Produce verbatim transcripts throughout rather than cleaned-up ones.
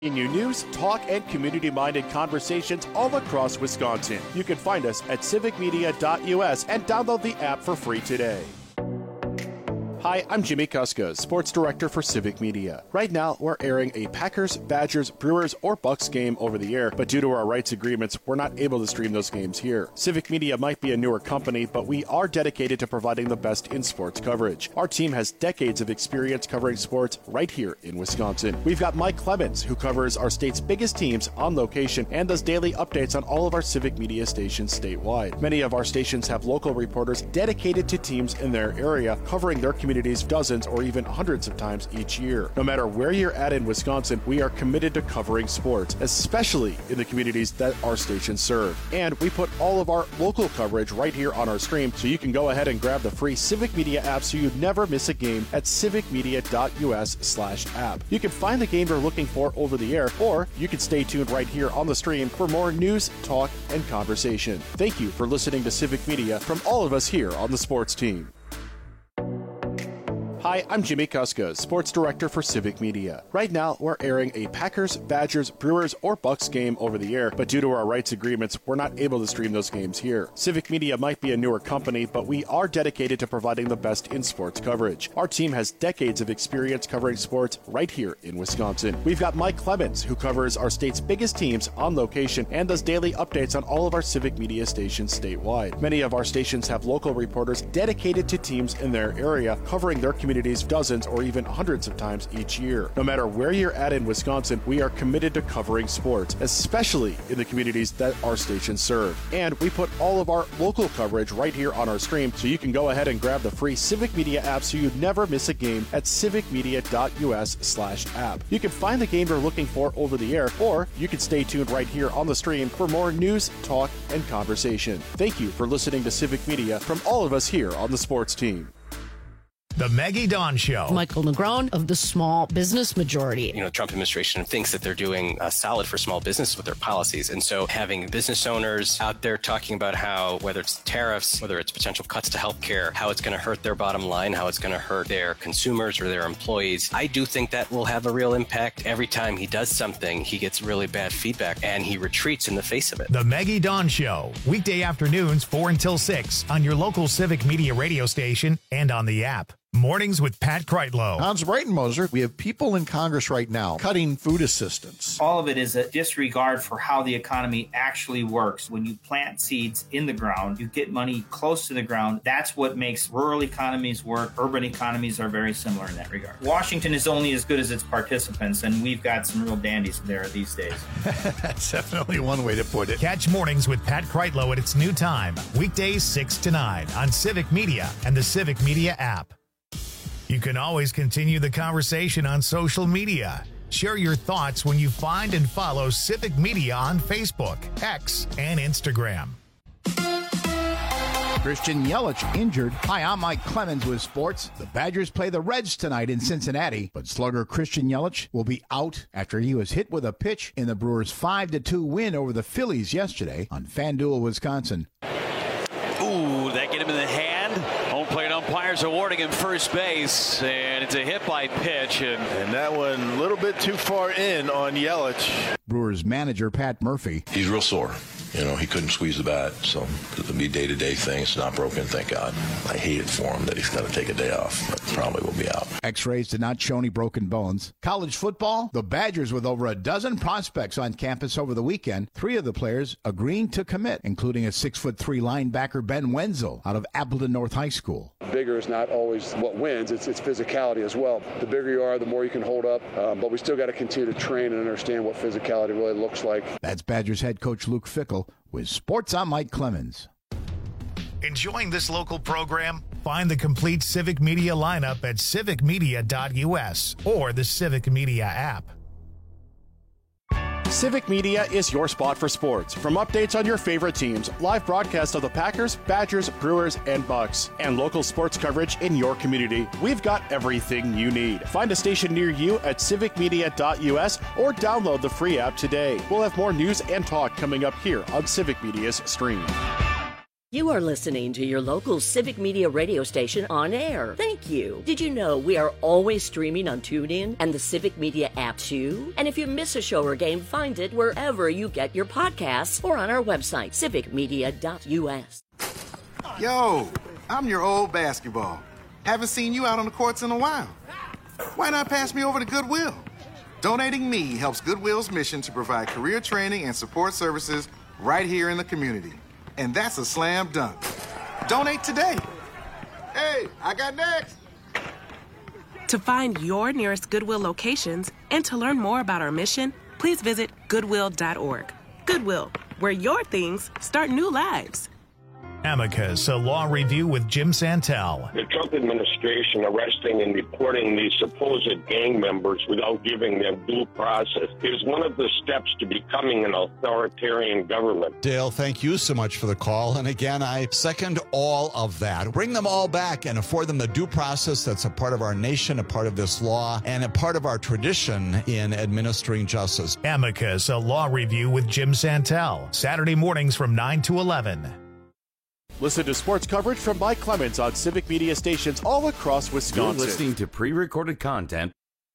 New news, talk, and community-minded conversations all across Wisconsin. You can find us at civic media dot U S and download the app for free today. Hi, I'm Jimmy Kuska, Sports Director for Civic Media. Right now, we're airing a Packers, Badgers, Brewers, or Bucks game over the air, but due to our rights agreements, we're not able to stream those games here. Civic Media might be a newer company, but we are dedicated to providing the best in sports coverage. Our team has decades of experience covering sports right here in Wisconsin. We've got Mike Clemens, who covers our state's biggest teams on location and does daily updates on all of our Civic Media stations statewide. Many of our stations have local reporters dedicated to teams in their area, covering their community dozens or even hundreds of times each year. No matter where you're at in Wisconsin, we are committed to covering sports, especially in the communities that our stations serve. And we put all of our local coverage right here on our stream, so you can go ahead and grab the free Civic Media app so you never miss a game at civic media dot U S slash app. You can find the game you're looking for over the air, or you can stay tuned right here on the stream for more news, talk, and conversation. Thank you for listening to Civic Media from all of us here on the sports team. Hi, I'm Jimmy Kuska, Sports Director for Civic Media. Right now, we're airing a Packers, Badgers, Brewers, or Bucks game over the air, but due to our rights agreements, we're not able to stream those games here. Civic Media might be a newer company, but we are dedicated to providing the best in sports coverage. Our team has decades of experience covering sports right here in Wisconsin. We've got Mike Clemens, who covers our state's biggest teams on location and does daily updates on all of our Civic Media stations statewide. Many of our stations have local reporters dedicated to teams in their area, covering their community dozens or even hundreds of times each year. No matter where you're at in Wisconsin, we are committed to covering sports, especially in the communities that our stations serve. And we put all of our local coverage right here on our stream, so you can go ahead and grab the free Civic Media app so you never miss a game at civic media dot U S slash app. You can find the game you're looking for over the air, or you can stay tuned right here on the stream for more news, talk, and conversation. Thank you for listening to Civic Media from all of us here on the sports team. The Maggie Dawn Show. Michael Negron of the Small Business Majority. You know, Trump administration thinks that they're doing uh, solid for small business with their policies. And so having business owners out there talking about how, whether it's tariffs, whether it's potential cuts to healthcare, how it's going to hurt their bottom line, how it's going to hurt their consumers or their employees, I do think that will have a real impact. Every time he does something, he gets really bad feedback and he retreats in the face of it. The Maggie Dawn Show. Weekday afternoons, four until six on your local Civic Media radio station and on the app. Mornings with Pat Kreitlow. Hans Breitenmoser, we have people in Congress right now cutting food assistance. All of it is a disregard for how the economy actually works. When you plant seeds in the ground, you get money close to the ground. That's what makes rural economies work. Urban economies are very similar in that regard. Washington is only as good as its participants, and we've got some real dandies there these days. That's definitely one way to put it. Catch Mornings with Pat Kreitlow at its new time, weekdays six to nine on Civic Media and the Civic Media app. You can always continue the conversation on social media. Share your thoughts when you find and follow Civic Media on Facebook, X, and Instagram. Christian Yelich injured. Hi, I'm Mike Clemens with sports. The Badgers play the Reds tonight in Cincinnati, but slugger Christian Yelich will be out after he was hit with a pitch in the Brewers' five to two win over the Phillies yesterday on FanDuel, Wisconsin. Ooh, that get him in the hand. Home plate umpires awarding him first base, and it's a hit by pitch. And, and that one a little bit too far in on Yelich. Brewers manager Pat Murphy. He's real sore. You know, he couldn't squeeze the bat, so it'll be day-to-day thing. It's not broken, thank God. I hate it for him that he's got to take a day off, but probably will be out. X-rays did not show any broken bones. College football, the Badgers with over a dozen prospects on campus over the weekend. Three of the players agreeing to commit, including a six foot three linebacker Ben Wenzel out of Appleton North High School. Bigger is not always what wins. It's, it's physicality as well. The bigger you are, the more you can hold up, um, but we still got to continue to train and understand what physicality really looks like. That's Badgers head coach Luke Fickell. With sports, I'm Mike Clemens. Enjoying this local program? Find the complete Civic Media lineup at civic media dot U S or the Civic Media app. Civic Media is your spot for sports. From updates on your favorite teams, live broadcasts of the Packers, Badgers, Brewers, and Bucks, and local sports coverage in your community, we've got everything you need. Find a station near you at civic media dot U S or download the free app today. We'll have more news and talk coming up here on Civic Media's stream. You are listening to your local Civic Media radio station on air. Thank you. Did you know we are always streaming on TuneIn and the Civic Media app too? And if you miss a show or game, find it wherever you get your podcasts or on our website, civic media dot u s. Yo, I'm your old basketball. Haven't seen you out on the courts in a while. Why not pass me over to Goodwill? Donating me helps Goodwill's mission to provide career training and support services right here in the community. And that's a slam dunk. Donate today. Hey, I got next. To find your nearest Goodwill locations and to learn more about our mission, please visit goodwill dot org. Goodwill, where your things start new lives. Amicus, a law review with Jim Santel. The Trump administration arresting and deporting these supposed gang members without giving them due process is one of the steps to becoming an authoritarian government. Dale, thank you so much for the call. And again, I second all of that. Bring them all back and afford them the due process that's a part of our nation, a part of this law, and a part of our tradition in administering justice. Amicus, a law review with Jim Santel. Saturday mornings from nine to eleven. Listen to sports coverage from Mike Clemens on Civic Media stations all across Wisconsin. You're listening to pre-recorded content.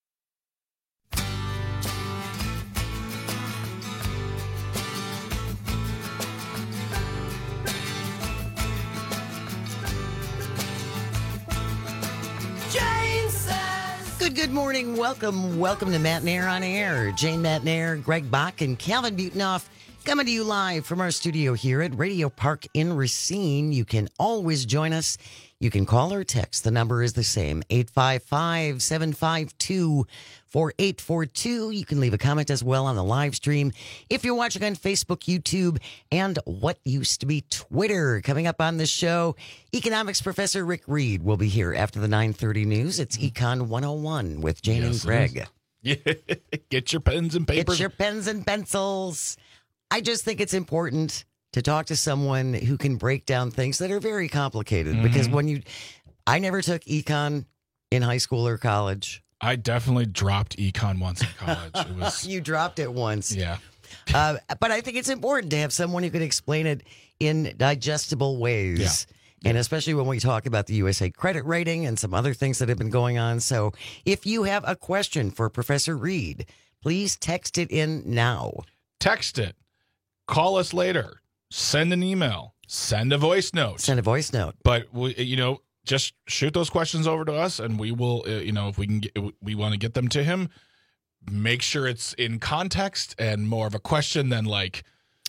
Good, good morning. Welcome, welcome to Matt Nair on Air. Jane Matt Nair, Greg Bach, and Calvin Butenoff. Coming to you live from our studio here at Radio Park in Racine. You can always join us. You can call or text. The number is the same, eight five five, seven five two, four eight four two. You can leave a comment as well on the live stream if you're watching on Facebook, YouTube, and what used to be Twitter. Coming up on the show, economics professor Rick Reed will be here after the nine thirty news. It's Econ one oh one with Jane yes, and Greg. Yeah. Get your pens and papers. Get your pens and pencils. I just think it's important to talk to someone who can break down things that are very complicated. Mm-hmm. Because when you, I never took econ in high school or college. I definitely dropped econ once in college. It was you dropped it once. Yeah. uh, but I think it's important to have someone who can explain it in digestible ways. Yeah. And especially when we talk about the U S A credit rating and some other things that have been going on. So if you have a question for Professor Reed, please text it in now. Text it. Call us later. Send an email. Send a voice note. Send a voice note. But, we, you know, just shoot those questions over to us, and we will, uh, you know, if we can, get, we want to get them to him, make sure it's in context and more of a question than like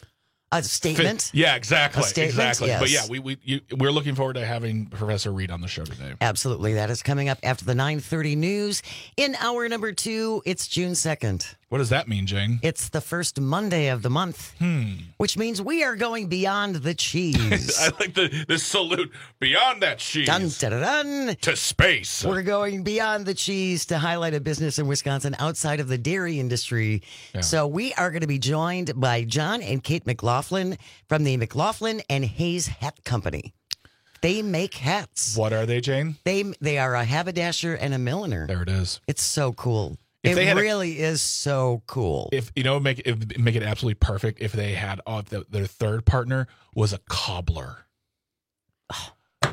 a statement. Fit. Yeah, exactly, a statement, exactly. Yes. But yeah, we we you, we're looking forward to having Professor Reed on the show today. Absolutely, that is coming up after the nine thirty news. In hour number two, it's June second. What does that mean, Jane? It's the first Monday of the month, hmm. which means we are going beyond the cheese. I like the this salute beyond that cheese. Dun, dun, dun, dun. To space. We're going beyond the cheese to highlight a business in Wisconsin outside of the dairy industry. Yeah. So we are going to be joined by John and Kate McLaughlin from the McLaughlin and Hayes Hat Company. They make hats. What are they, Jane? They they are a haberdasher and a milliner. There it is. It's so cool. If it really a, is so cool. If you know, make it make it absolutely perfect. If they had uh, the, their third partner was a cobbler, oh.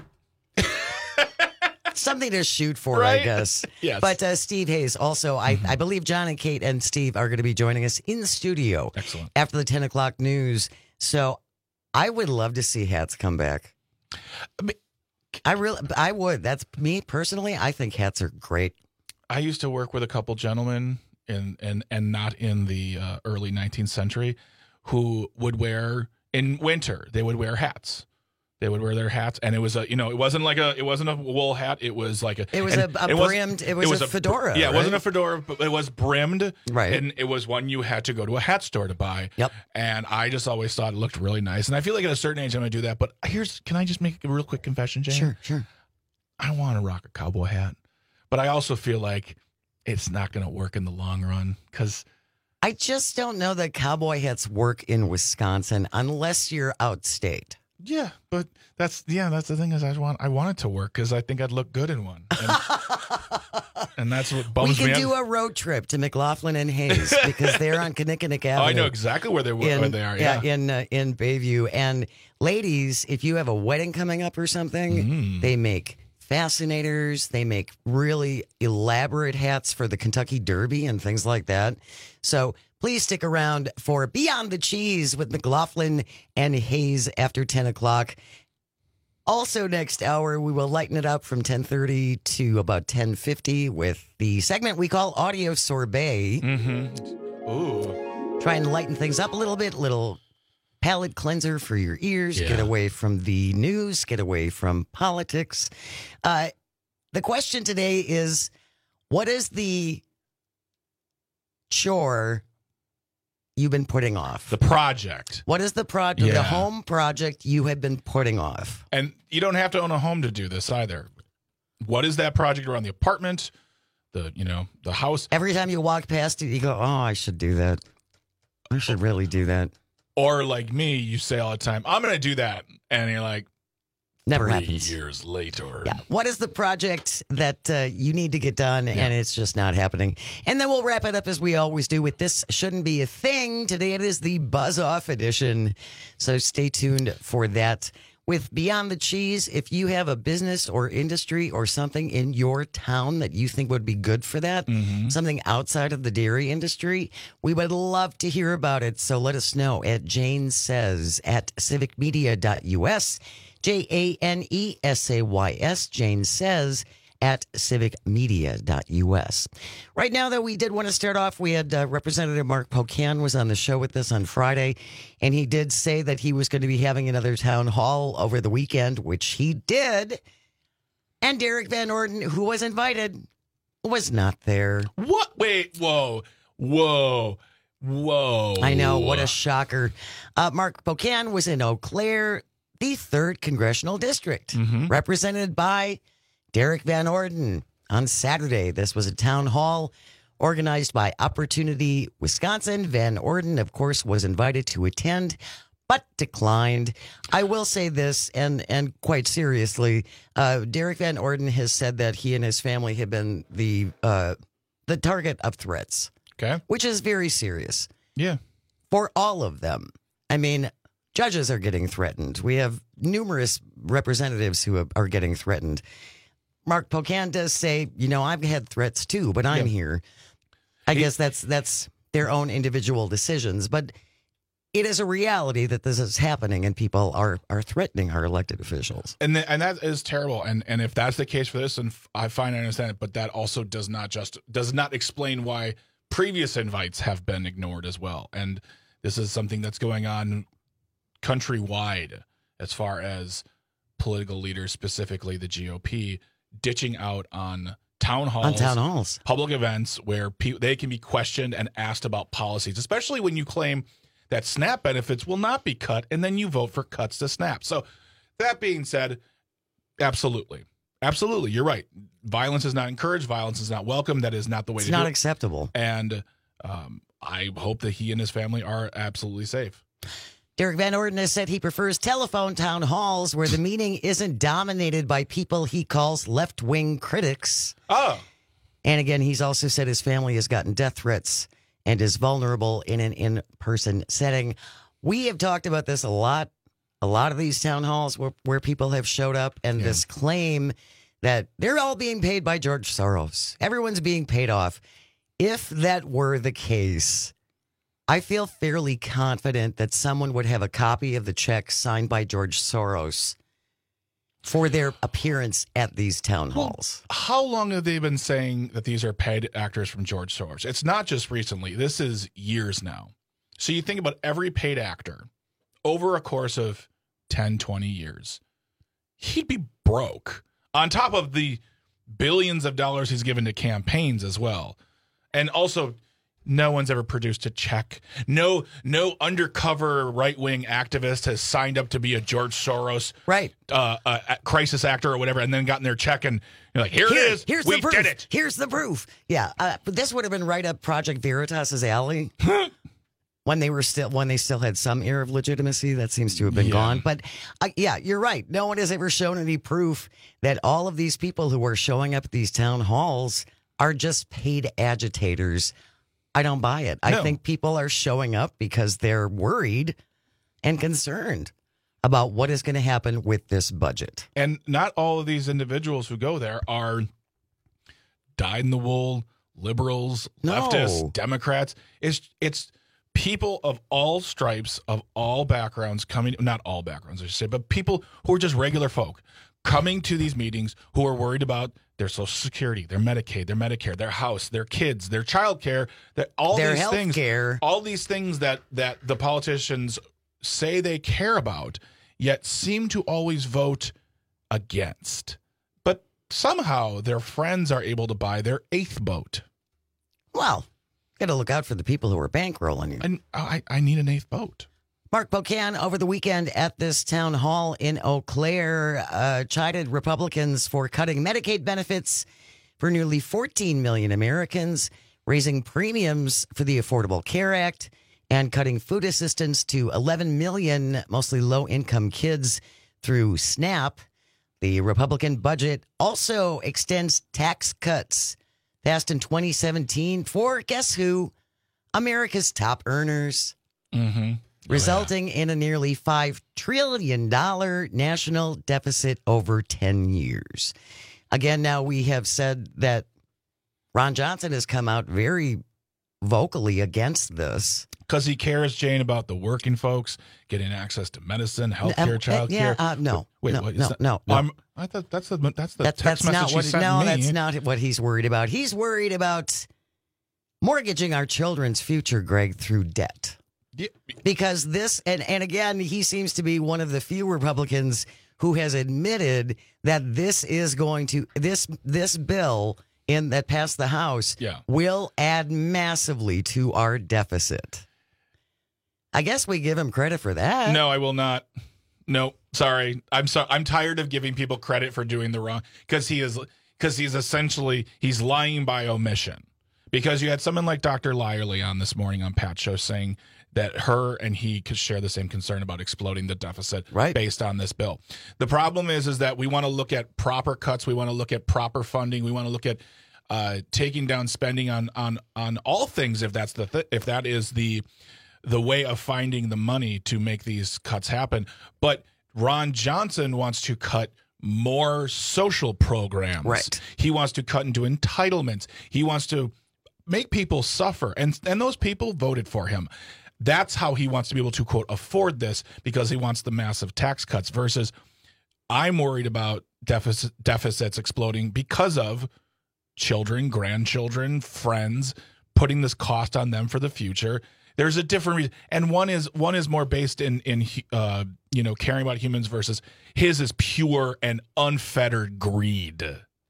Something to shoot for, right? I guess. Yes. But uh, Steve Hayes also, I, mm-hmm. I believe John and Kate and Steve are going to be joining us in the studio. Excellent. After the ten o'clock news. So I would love to see hats come back. I, mean, I really, I would. That's me personally. I think hats are great. I used to work with a couple gentlemen in and and not in the uh, early nineteenth century who would wear in winter. They would wear hats. They would wear their hats, and it was a you know it wasn't like a it wasn't a wool hat. It was like a it was a, a it brimmed. It was, it was a fedora. A, yeah, right? It wasn't a fedora, but it was brimmed. Right, and it was one you had to go to a hat store to buy. Yep. And I just always thought it looked really nice, and I feel like at a certain age I'm going to do that. But here's can I just make a real quick confession, Jane? Sure, sure. I want to rock a cowboy hat, but I also feel like it's not going to work in the long run because I just don't know that cowboy hats work in Wisconsin unless you're outstate. Yeah, but that's yeah, that's the thing is I want I want it to work because I think I'd look good in one. And And that's what bums we me can do out. a road trip to McLaughlin and Hayes because they're on Kinnickinnick Avenue. Oh, I know exactly where they in, where they are. Yeah, in uh, in Bayview. And ladies, if you have a wedding coming up or something, Mm. they make fascinators. They make really elaborate hats for the Kentucky Derby and things like that. So please stick around for Beyond the Cheese with McLaughlin and Hayes after ten o'clock. Also, next hour, we will lighten it up from ten thirty to about ten fifty with the segment we call Audio Sorbet. Mm-hmm. Ooh. Try and lighten things up a little bit, little palate cleanser for your ears. Yeah. Get away from the news, get away from politics. Uh, the question today is, what is the chore you've been putting off? The project. What is the project, Yeah. the home project you have been putting off? And you don't have to own a home to do this either. What is that project around the apartment, the you know the house? Every time you walk past it, you go, "Oh, I should do that. I should really do that." Or like me, you say all the time, "I'm going to do that," and you're like, Never three happens. years later. Yeah. What is the project that uh, you need to get done and it's just not happening? And then we'll wrap it up as we always do with This Shouldn't Be a Thing. Today it is the Buzz Off edition. So stay tuned for that. With Beyond the Cheese, if you have a business or industry or something in your town that you think would be good for that, Mm-hmm. something outside of the dairy industry, we would love to hear about it. So let us know at Jane Says at civic media dot U S. J A N E S A Y S, Jane Says, at civic media dot U S. Right now, though, we did want to start off. We had uh, Representative Mark Pocan was on the show with us on Friday, and he did say that he was going to be having another town hall over the weekend, which he did. And Derek Van Orden, who was invited, was not there. What? Wait, whoa, whoa, whoa. I know, what a shocker. Uh, Mark Pocan was in Eau Claire, the third congressional district, Mhm. represented by Derek Van Orden. On Saturday, this was a town hall organized by Opportunity Wisconsin. Van Orden, of course, was invited to attend, but declined. I will say this, and and quite seriously, uh, Derek Van Orden has said that he and his family have been the uh, the target of threats. Okay, which is very serious. Yeah, for all of them. I mean, judges are getting threatened. We have numerous representatives who are getting threatened. Mark Pocan does say, you know, I've had threats too, but I'm Yeah. here. I guess that's that's their own individual decisions, but it is a reality that this is happening and people are are threatening our elected officials. And th- and that is terrible. And and if that's the case for this, and I find I understand it, but that also does not just does not explain why previous invites have been ignored as well. And this is something that's going on countrywide as far as political leaders, specifically the G O P, ditching out on town halls, On town halls. public events where pe- they can be questioned and asked about policies, especially when you claim that SNAP benefits will not be cut, and then you vote for cuts to SNAP. So that being said, absolutely. Absolutely. You're right. Violence is not encouraged. Violence is not welcome. That is not the way It's to not do it. acceptable. And um, I hope that he and his family are absolutely safe. Derek Van Orden has said he prefers telephone town halls where the meeting isn't dominated by people he calls left-wing critics. Oh. And again, he's also said his family has gotten death threats and is vulnerable in an in-person setting. We have talked about this a lot. A lot of these town halls where, where people have showed up and Yeah. this claim that they're all being paid by George Soros. Everyone's being paid off. If that were the case, I feel fairly confident that someone would have a copy of the check signed by George Soros for their appearance at these town halls. Well, how long have they been saying that these are paid actors from George Soros? It's not just recently. This is years now. So you think about every paid actor over a course of ten, twenty years, he'd be broke on top of the billions of dollars he's given to campaigns as well. And also, no one's ever produced a check. No, no undercover right-wing activist has signed up to be a George Soros right uh, uh, crisis actor or whatever, and then gotten their check, and you're like, here, Here- it is. Here's we the proof. did it. Here's the proof. Yeah, uh, but this would have been right up Project Veritas's alley when they were still when they still had some air of legitimacy. That seems to have been Yeah. gone. But uh, yeah, you're right. No one has ever shown any proof that all of these people who are showing up at these town halls are just paid agitators, I don't buy it. No. I think people are showing up because they're worried and concerned about what is going to happen with this budget. And not all of these individuals who go there are dyed-in-the-wool liberals, No. leftists, Democrats. It's it's people of all stripes, of all backgrounds coming, not all backgrounds, I should say, but people who are just regular folk coming to these meetings who are worried about their Social Security, their Medicaid, their Medicare, their house, their kids, their child care, that all Their these health things, care. all these things that that the politicians say they care about, yet seem to always vote against. But somehow their friends are able to buy their eighth boat. Well, got to look out for the people who are bankrolling you. And I, I need an eighth boat. Mark Pocan over the weekend at this town hall in Eau Claire uh, chided Republicans for cutting Medicaid benefits for nearly fourteen million Americans, raising premiums for the Affordable Care Act, and cutting food assistance to eleven million mostly low-income kids through SNAP. The Republican budget also extends tax cuts passed in twenty seventeen for, guess who? America's top earners. Mm-hmm. Resulting in a nearly five trillion dollars national deficit over ten years. Again, now we have said that Ron Johnson has come out very vocally against this. Because he cares, Jane, about the working folks getting access to medicine, health Uh, care, uh, child yeah, care. uh, no, Wait, no, what, is no, that- no, no. I'm- I thought that's the that's the That- text that's not message what. he sent No, me. that's not what he's worried about. He's worried about mortgaging our children's future, Greg, through debt. Yeah. Because this, and, and again, he seems to be one of the few Republicans who has admitted that this is going to, this this bill in that passed the House Yeah. will add massively to our deficit. I guess we give him credit for that. No, I will not. No, sorry. I'm sorry. I'm tired of giving people credit for doing the wrong because he is because he's essentially he's lying by omission. Because you had someone like Doctor Lyerly on this morning on Pat's show saying that her and he could share the same concern about exploding the deficit right. based on this bill. The problem is, is that we want to look at proper cuts. We want to look at proper funding. We want to look at uh, taking down spending on on on all things. If that's the th- if that is the the way of finding the money to make these cuts happen. But Ron Johnson wants to cut more social programs. Right. He wants to cut into entitlements. He wants to make people suffer. And, and those people voted for him. That's how he wants to be able to, quote, afford this because he wants the massive tax cuts versus I'm worried about deficit, deficits exploding because of children, grandchildren, friends, putting this cost on them for the future. There's a different reason, and one is one is more based in in uh, you know caring about humans versus his is pure and unfettered greed.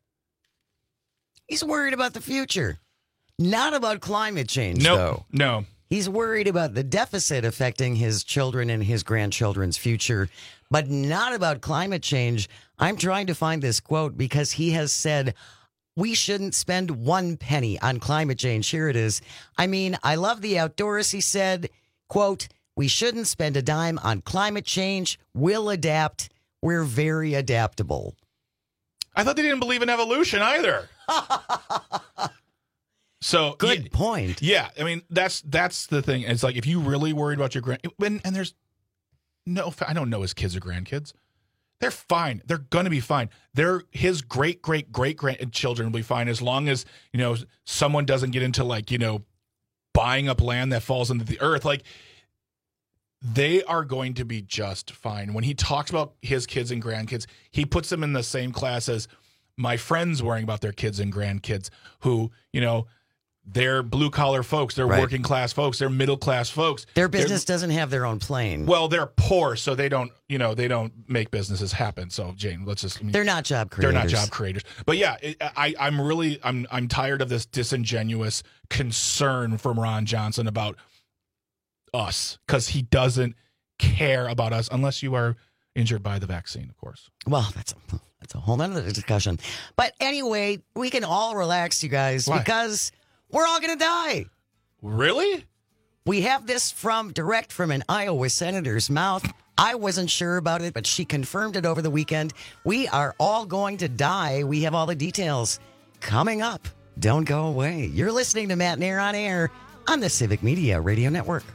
He's worried about the future, not about climate change. Nope. Though. No, he's worried about the deficit affecting his children and his grandchildren's future, but not about climate change. I'm trying to find this quote because he has said, we shouldn't spend one penny on climate change. Here it is. I mean, I love the outdoors, he said. Quote, we shouldn't spend a dime on climate change. We'll adapt. We're very adaptable. I thought they didn't believe in evolution either. So good yeah, point. Yeah, I mean that's that's the thing. It's like if you really worried about your grand and, and there's no, I don't know his kids or grandkids. They're fine. They're going to be fine. They're his great, great, great grandchildren will be fine as long as, you know, someone doesn't get into like, you know, buying up land that falls into the earth. Like they are going to be just fine. When he talks about his kids and grandkids, he puts them in the same class as my friends worrying about their kids and grandkids who, you know, they're blue collar folks. They're right. working class folks. They're middle class folks. Their business they're, doesn't have their own plane. Well, they're poor, so they don't, you know, they don't make businesses happen. So, Jane, let's just. I mean, they're not job creators. They're not job creators. But yeah, it, I, I'm really, I'm, I'm tired of this disingenuous concern from Ron Johnson about us because he doesn't care about us unless you are injured by the vaccine, of course. Well, that's a, that's a whole other discussion. But anyway, we can all relax, you guys, Why? because we're all going to die. Really? We have this from direct from an Iowa senator's mouth. I wasn't sure about it, but she confirmed it over the weekend. We are all going to die. We have all the details coming up Don't go away. You're listening to Matt Nair on Air on the Civic Media Radio Network.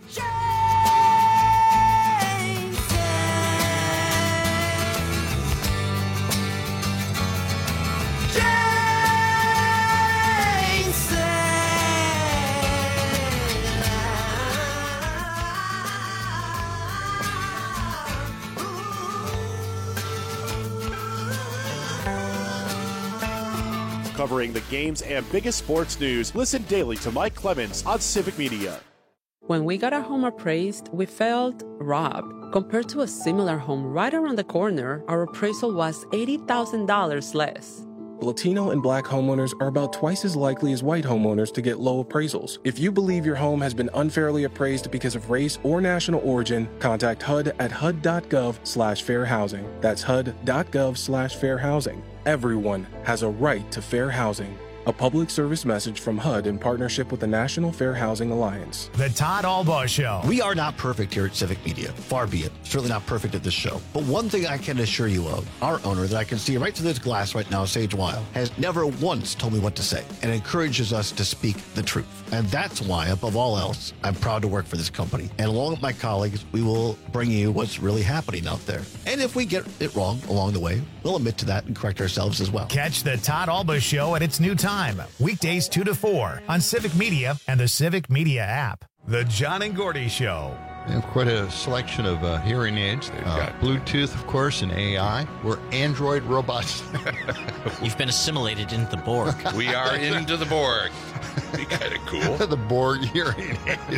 Covering the games and biggest sports news, listen daily to Mike Clemens on Civic Media. When we got our home appraised, we felt robbed. Compared to a similar home right around the corner, our appraisal was eighty thousand dollars less. Latino and Black homeowners are about twice as likely as white homeowners to get low appraisals. If you believe your home has been unfairly appraised because of race or national origin, contact H U D at H U D dot gov slash fair housing. That's H U D dot gov slash fair housing. Everyone has a right to fair housing. A public service message from H U D in partnership with the National Fair Housing Alliance. The Todd Albaugh Show. We are not perfect here at Civic Media. Far be it. Certainly not perfect at this show. But one thing I can assure you of, our owner that I can see right through this glass right now, Sage Weil, has never once told me what to say and encourages us to speak the truth. And that's why, above all else, I'm proud to work for this company. And along with my colleagues, we will bring you what's really happening out there. And if we get it wrong along the way, we'll admit to that and correct ourselves as well. Catch the Todd Albaugh Show at its new time, weekdays two to four on Civic Media and the Civic Media app. The John and Gordy Show. We have quite a selection of uh, hearing aids. They've uh, got Bluetooth, of course, and A I. We're Android robots. You've been assimilated into the Borg. We are into the Borg. Be kind of cool. The Borg hearing aid.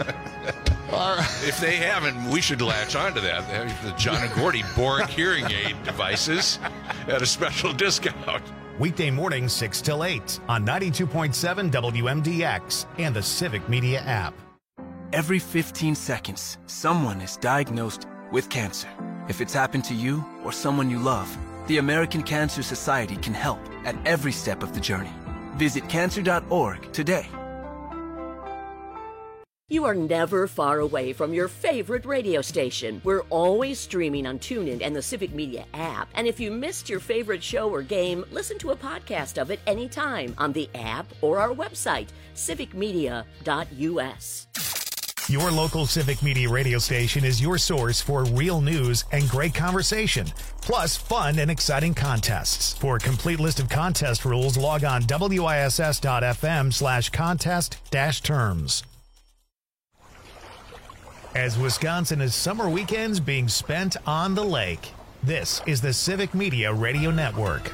All right. If they haven't, we should latch onto that. The John and Gordy Borg hearing aid devices at a special discount. Weekday mornings six till eight on ninety-two point seven W M D X and the Civic Media app. Every fifteen seconds, someone is diagnosed with cancer. If it's happened to you or someone you love, the American Cancer Society can help at every step of the journey. Visit cancer dot org today. You are never far away from your favorite radio station. We're always streaming on TuneIn and the Civic Media app. And if you missed your favorite show or game, listen to a podcast of it anytime on the app or our website, civic media dot U S. Your local Civic Media radio station is your source for real news and great conversation, plus fun and exciting contests. For a complete list of contest rules, log on W I S S dot F M slash contest dash terms. As Wisconsin is summer weekends being spent on the lake, this is the Civic Media Radio Network.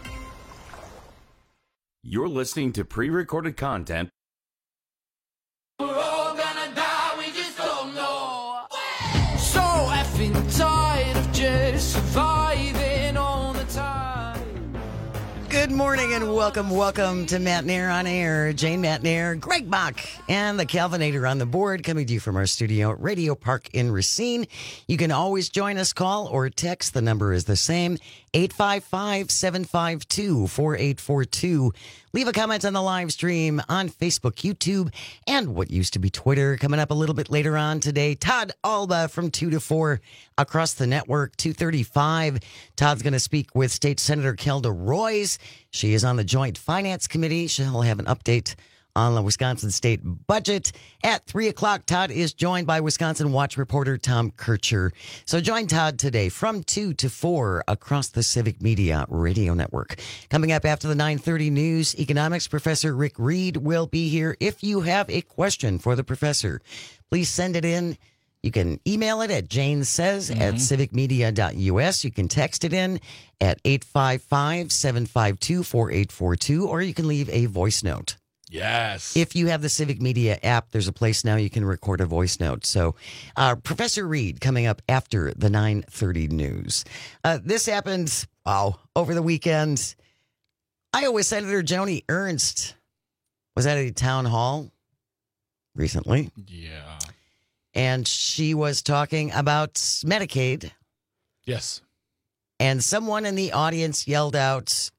You're listening to pre-recorded content. We're all gonna die, we just don't know. So effing tired of just surviving all the time. Good morning and welcome, welcome to Matt Nair on Air. Jane Matt Nair, Greg Bach, and the Calvinator on the board, coming to you from our studio at Radio Park in Racine. You can always join us, call or text. The number is the same, eight five five, seven five two, four eight four two. Leave a comment on the live stream on Facebook, YouTube, and what used to be Twitter. Coming up a little bit later on today, Todd Albaugh from two to four across the network, two thirty-five. Todd's going to speak with State Senator Kelda Roys. She is on the Joint Finance Committee. She'll have an update on the Wisconsin state budget. At three o'clock, Todd is joined by Wisconsin Watch reporter Tom Kircher. So join Todd today from two to four across the Civic Media Radio Network. Coming up after the nine thirty news, economics professor Rick Reed will be here. If you have a question for the professor, please send it in. You can email it at Jane Says mm-hmm. at civic media dot U S. You can text it in at eight five five, seven five two, four eight four two, or you can leave a voice note. Yes. If you have the Civic Media app, there's a place now you can record a voice note. So uh, Professor Reed coming up after the nine thirty news. Uh, this happened, wow, over the weekend. Iowa Senator Joni Ernst was at a town hall recently. Yeah. And she was talking about Medicaid. Yes. And someone in the audience yelled out,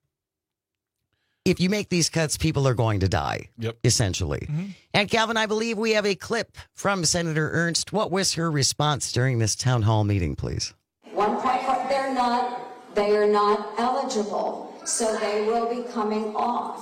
if you make these cuts, people are going to die, yep. essentially. Mm-hmm. And Calvin, I believe we have a clip from Senator Ernst. What was her response during this town hall meeting, please? One point, they're not, they are not eligible, so they will be coming off.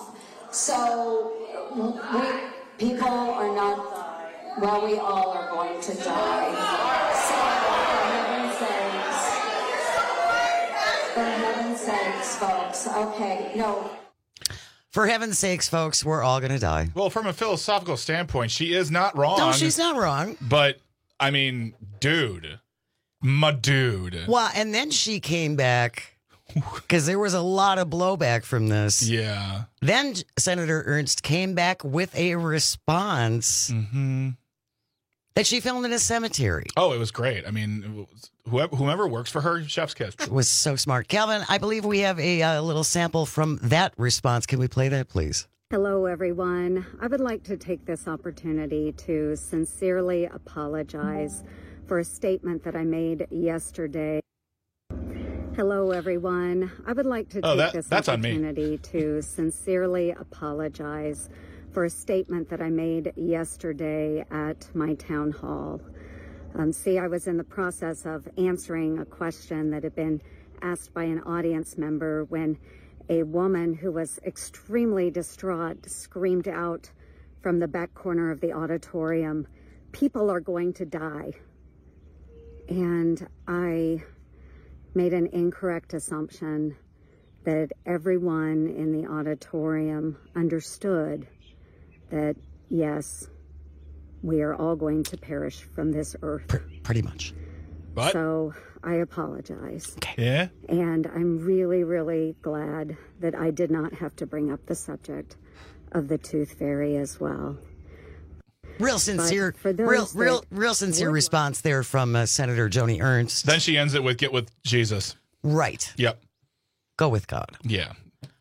So we, people are not, well, we all are going to die. So for heaven's sakes, for heaven's sakes, folks, okay, no. For heaven's sakes, folks, we're all going to die. Well, from a philosophical standpoint, she is not wrong. No, she's not wrong. But, I mean, dude. My dude. Well, and then she came back because there was a lot of blowback from this. Yeah. Then Senator Ernst came back with a response mm-hmm. that she filmed in a cemetery. Oh, it was great. I mean, it was, whoever, whomever works for her, chef's kiss. It was so smart. Calvin, I believe we have a uh, little sample from that response. Can we play that, please? Hello, everyone. I would like to take this opportunity to sincerely apologize for a statement that I made yesterday. Hello, everyone. I would like to oh, take that, this that's opportunity to sincerely apologize for a statement that I made yesterday at my town hall. Um, see, I was in the process of answering a question that had been asked by an audience member when a woman who was extremely distraught screamed out from the back corner of the auditorium, "People are going to die." And I made an incorrect assumption that everyone in the auditorium understood that, yes, we are all going to perish from this earth. Pretty much. But? So I apologize. Yeah? And I'm really, really glad that I did not have to bring up the subject of the tooth fairy as well. Real sincere, for those real, that real, real sincere response there from uh, Senator Joni Ernst. Then she ends it with "Get with Jesus." Right. Yep. Go with God. Yeah.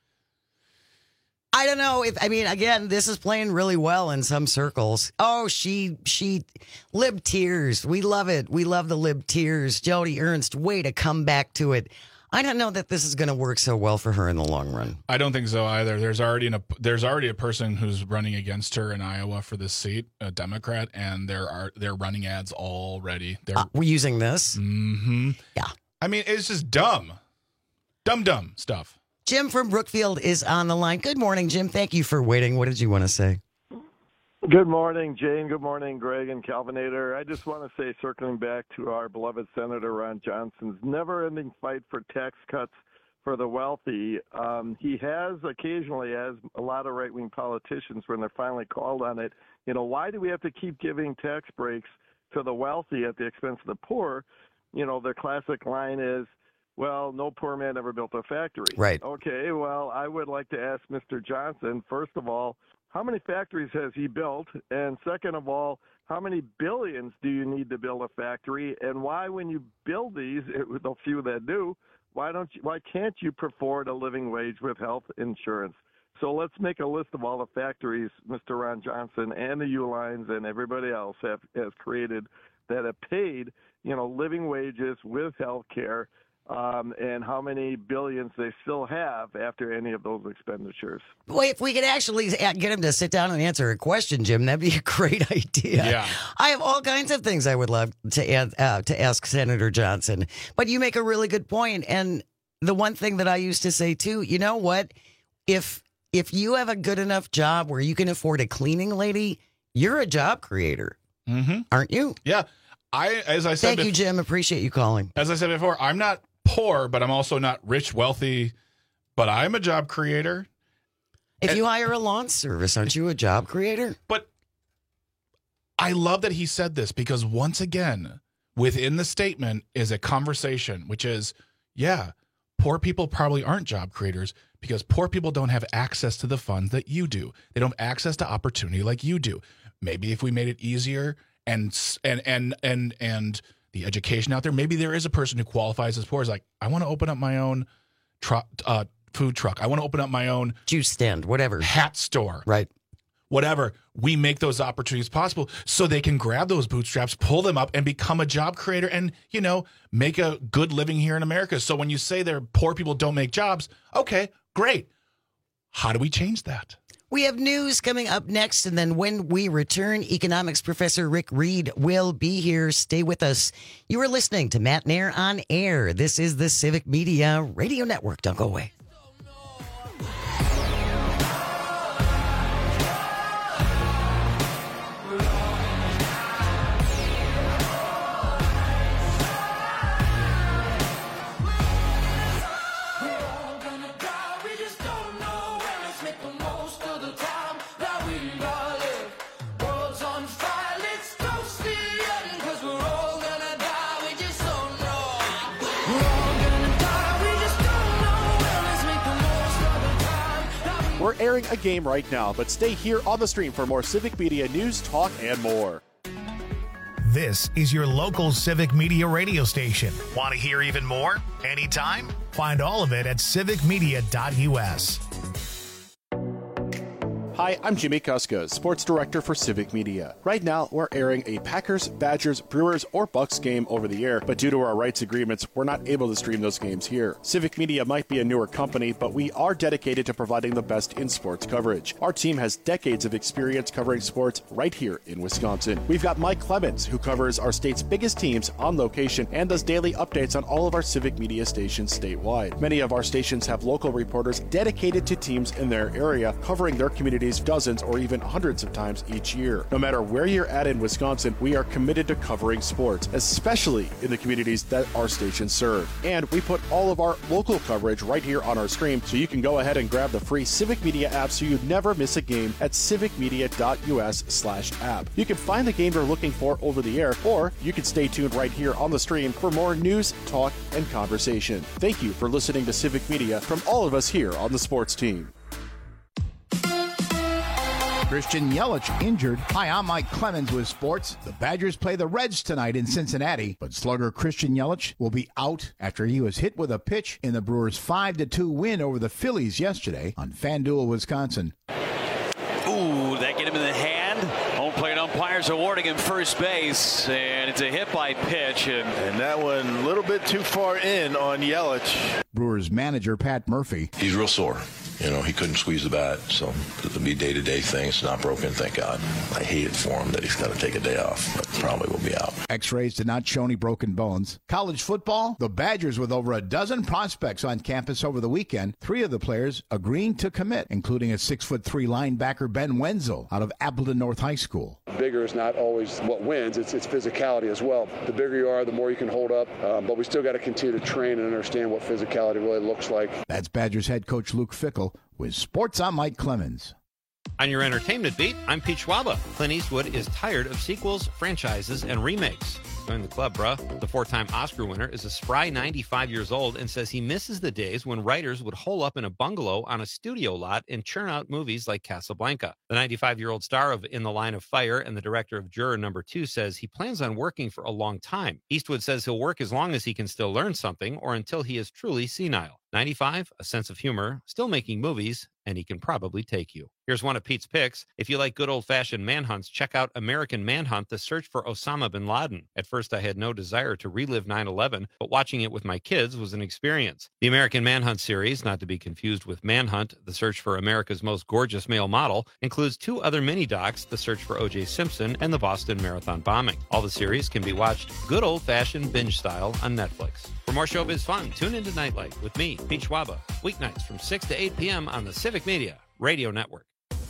I don't know if I mean again, this is playing really well in some circles. Oh, she she lib tears. We love it. We love the lib tears. Joni Ernst, way to come back to it. I don't know that this is going to work so well for her in the long run. I don't think so either. There's already an, a there's already a person who's running against her in Iowa for this seat, a Democrat, and there are they're running ads already. They're uh, we're using this. Mm-hmm. Yeah. I mean, it's just dumb, dumb, dumb stuff. Jim from Brookfield is on the line. Good morning, Jim. Thank you for waiting. What did you want to say? Good morning, Jane. Good morning, Greg and Calvinator. I just want to say, circling back to our beloved Senator Ron Johnson's never-ending fight for tax cuts for the wealthy. Um, he has occasionally, as a lot of right-wing politicians, when they're finally called on it, you know, why do we have to keep giving tax breaks to the wealthy at the expense of the poor? You know, their classic line is, well, no poor man ever built a factory. Right. Okay, well, I would like to ask Mister Johnson, first of all, how many factories has he built? And second of all, how many billions do you need to build a factory? And why, when you build these, with the few that do, why don't you, why can't you afford a living wage with health insurance? So let's make a list of all the factories Mister Ron Johnson and the Uihleins and everybody else have has created that have paid, you know, living wages with health care. Um, and how many billions they still have after any of those expenditures. Well, if we could actually get him to sit down and answer a question, Jim, that'd be a great idea. Yeah. I have all kinds of things I would love to add, uh, to ask Senator Johnson. But you make a really good point. And the one thing that I used to say, too, you know what? If if you have a good enough job where you can afford a cleaning lady, you're a job creator, mm-hmm. aren't you? Yeah. I, as I said, Thank you, Jim. Appreciate you calling. As I said before, I'm not poor, but I'm also not rich, wealthy, but I'm a job creator. If and, you hire a lawn service, aren't you a job creator? But I love that he said this because once again, within the statement is a conversation, which is, yeah, poor people probably aren't job creators because poor people don't have access to the funds that you do. They don't have access to opportunity like you do. Maybe if we made it easier and and and and and the education out there, maybe there is a person who qualifies as poor. Is like, I want to open up my own truck, uh, food truck. I want to open up my own juice stand, whatever, hat store, right? Whatever. We make those opportunities possible so they can grab those bootstraps, pull them up, and become a job creator, and you know, make a good living here in America. So when you say there poor people don't make jobs, okay, great. How do we change that? We have news coming up next, and then when we return, economics professor Rick Reed will be here. Stay with us. You are listening to Matt Nair on Air. This is the Civic Media Radio Network. Don't go away. We're airing a game right now, but stay here on the stream for more Civic Media news, talk, and more. This is your local Civic Media radio station. Want to hear even more? Anytime? Find all of it at civic media dot U S. Hi, I'm Jimmy Kuska, Sports Director for Civic Media. Right now, we're airing a Packers, Badgers, Brewers, or Bucks game over the air, but due to our rights agreements, we're not able to stream those games here. Civic Media might be a newer company, but we are dedicated to providing the best in sports coverage. Our team has decades of experience covering sports right here in Wisconsin. We've got Mike Clemens, who covers our state's biggest teams on location and does daily updates on all of our Civic Media stations statewide. Many of our stations have local reporters dedicated to teams in their area, covering their communities dozens or even hundreds of times each year. No matter where you're at in Wisconsin, we are committed to covering sports, especially in the communities that our stations serve. And we put all of our local coverage right here on our stream, so you can go ahead and grab the free Civic Media app so you never miss a game at civic media dot U S slash app. You can find the game you're looking for over the air, or you can stay tuned right here on the stream for more news, talk, and conversation. Thank you for listening to Civic Media from all of us here on the sports team. Christian Yelich injured. Hi, I'm Mike Clemens with sports. The Badgers play the Reds tonight in Cincinnati, but slugger Christian Yelich will be out after he was hit with a pitch in the Brewers' five to two win over the Phillies yesterday on FanDuel, Wisconsin. Ooh, that get him in the hand. Home plate umpires awarding him first base, and it's a hit by pitch. And, and that one a little bit too far in on Yelich. Brewers manager Pat Murphy. He's real sore. You know, he couldn't squeeze the bat, so it'll be day-to-day thing. It's not broken, thank God. I hate it for him that he's got to take a day off, but probably will be out. X-rays did not show any broken bones. College football, the Badgers with over a dozen prospects on campus over the weekend. Three of the players agreeing to commit, including a six foot three linebacker Ben Wenzel out of Appleton North High School. Bigger is not always what wins. It's, it's physicality as well. The bigger you are, the more you can hold up, um, but we still got to continue to train and understand what physicality really looks like. That's Badgers head coach Luke Fickell. With sports, I'm Mike Clemens. On your entertainment beat, I'm Pete Schwaba. Clint Eastwood is tired of sequels, franchises, and remakes. Join the club, bruh. The four-time Oscar winner is a spry ninety-five years old and says he misses the days when writers would hole up in a bungalow on a studio lot and churn out movies like Casablanca. The ninety-five-year-old star of In the Line of Fire and the director of Juror Number Two says he plans on working for a long time. Eastwood says he'll work as long as he can still learn something or until he is truly senile. ninety-five, a sense of humor, still making movies, and he can probably take you. Here's one of Pete's picks. If you like good old-fashioned manhunts, check out American Manhunt, the search for Osama bin Laden. At first, I had no desire to relive nine eleven, but watching it with my kids was an experience. The American Manhunt series, not to be confused with Manhunt, the search for America's most gorgeous male model, includes two other mini-docs, the search for O J Simpson and the Boston Marathon bombing. All the series can be watched good old-fashioned binge style on Netflix. For more showbiz fun, tune into Nightlight with me, Pete Schwaba, weeknights from six to eight p.m. on the Civic Media Radio Network.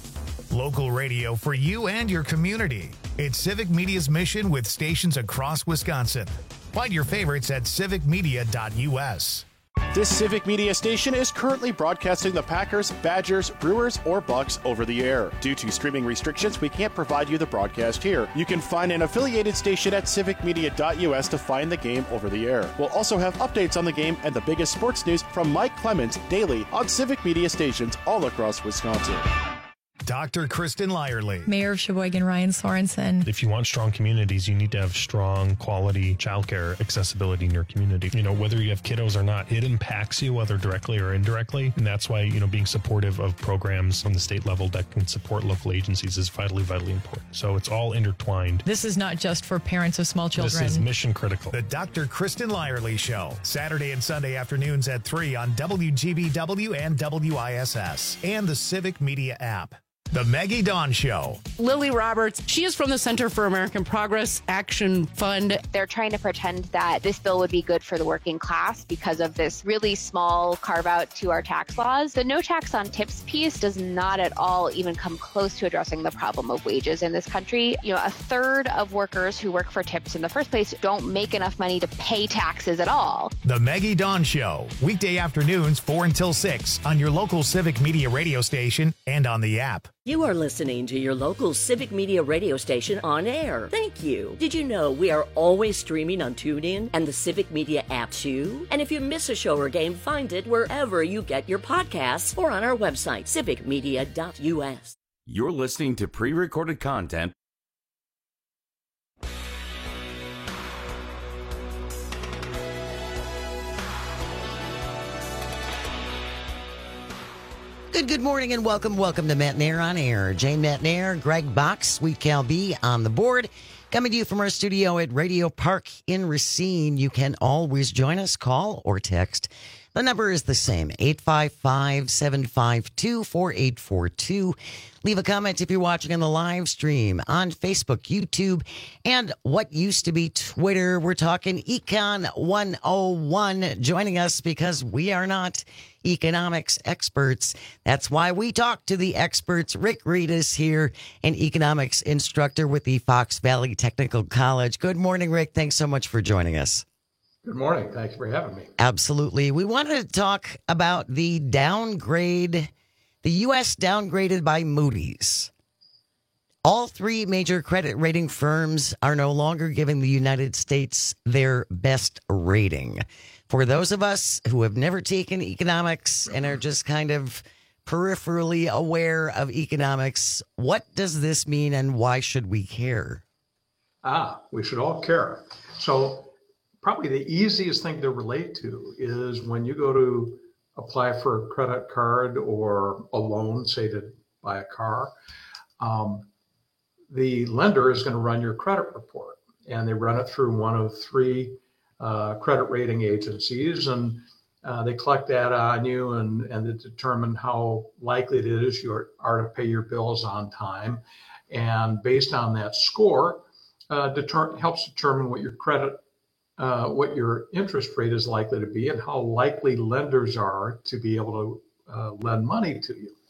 Local radio for you and your community. It's Civic Media's mission with stations across Wisconsin. Find your favorites at civic media dot U S. This Civic Media station is currently broadcasting the Packers, Badgers, Brewers, or Bucks over the air. Due to streaming restrictions, we can't provide you the broadcast here. You can find an affiliated station at civic media dot U S to find the game over the air. We'll also have updates on the game and the biggest sports news from Mike Clemens daily on Civic Media stations all across Wisconsin. Doctor Kristen Lyerly. Mayor of Sheboygan, Ryan Sorensen. If you want strong communities, you need to have strong quality childcare accessibility in your community. You know, whether you have kiddos or not, it impacts you, whether directly or indirectly. And that's why, you know, being supportive of programs on the state level that can support local agencies is vitally, vitally important. So it's all intertwined. This is not just for parents of small children. This is mission critical. The Doctor Kristen Lyerly Show, Saturday and Sunday afternoons at three on W G B W and W I S S and the Civic Media app. The Maggie Dawn Show. Lily Roberts, she is from the Center for American Progress Action Fund. They're trying to pretend that this bill would be good for the working class because of this really small carve out to our tax laws. The no tax on tips piece does not at all even come close to addressing the problem of wages in this country. You know, a third of workers who work for tips in the first place don't make enough money to pay taxes at all. The Maggie Dawn Show, weekday afternoons four until six on your local Civic Media radio station and on the app. You are listening to your local Civic Media radio station on air. Thank you. Did you know we are always streaming on TuneIn and the Civic Media app too? And if you miss a show or game, find it wherever you get your podcasts or on our website, civic media dot u s. You're listening to pre-recorded content. Good, good morning and welcome. Welcome to Matt Nair on Air. Jane Matt Nair, Greg Box, Sweet Cal B on the board. Coming to you from our studio at Radio Park in Racine. You can always join us, call or text. The number is the same, eight five five, seven five two, four eight four two. Leave a comment if you're watching on the live stream on Facebook, YouTube, and what used to be Twitter. We're talking Econ one oh one, joining us because we are not economics experts. That's why we talk to the experts. Rick Reed is here, an economics instructor with the Fox Valley Technical College. Good morning, Rick. Thanks so much for joining us. Good morning. Thanks for having me. Absolutely. We wanted to talk about the downgrade, the U S downgraded by Moody's. All three major credit rating firms are no longer giving the United States their best rating. For those of us who have never taken economics and are just kind of peripherally aware of economics, what does this mean and why should we care? Ah, we should all care. So probably the easiest thing to relate to is when you go to apply for a credit card or a loan, say to buy a car, um, the lender is going to run your credit report, and they run it through one of three uh, credit rating agencies, and uh, they collect data on you and, and they determine how likely it is you are, are to pay your bills on time. And based on that score, uh, deter- helps determine what your credit Uh, what your interest rate is likely to be and how likely lenders are to be able to uh, lend money to you.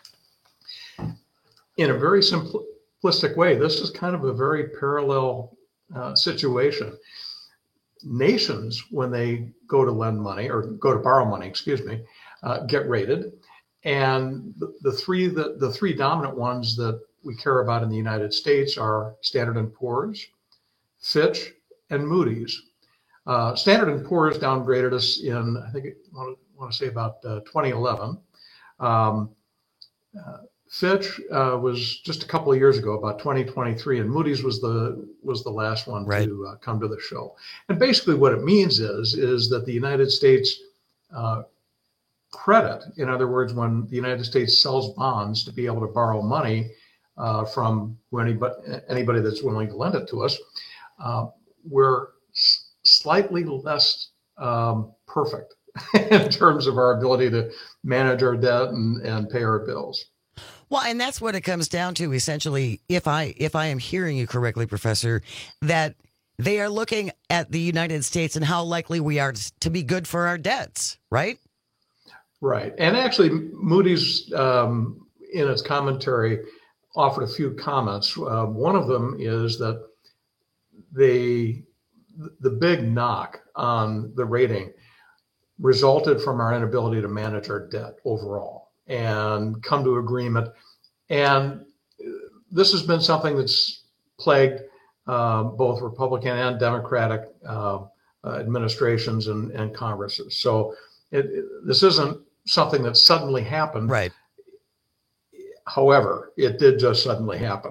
In a very simplistic way, this is kind of a very parallel uh, situation. Nations, when they go to lend money or go to borrow money, excuse me, uh, get rated. And the, the three the, the three dominant ones that we care about in the United States are Standard and Poor's, Fitch, and Moody's. Uh, Standard and Poor's downgraded us in, I think, I want to, want to say about uh, twenty eleven. Um, uh, Fitch uh, was just a couple of years ago, about twenty twenty-three, and Moody's was the was the last one right. to uh, come to the show. And basically, what it means is is that the United States uh, credit, in other words, when the United States sells bonds to be able to borrow money uh, from anybody anybody that's willing to lend it to us, uh, we're slightly less um, perfect in terms of our ability to manage our debt and, and pay our bills. Well, and that's what it comes down to, essentially, if I if I am hearing you correctly, Professor, that they are looking at the United States and how likely we are to be good for our debts, right? Right. And actually, Moody's, um, in its commentary, offered a few comments. Uh, one of them is that they... the big knock on the rating resulted from our inability to manage our debt overall and come to agreement. And this has been something that's plagued uh, both Republican and Democratic uh, uh, administrations and, and Congresses. So it, it, this isn't something that suddenly happened. Right. However, it did just suddenly happen.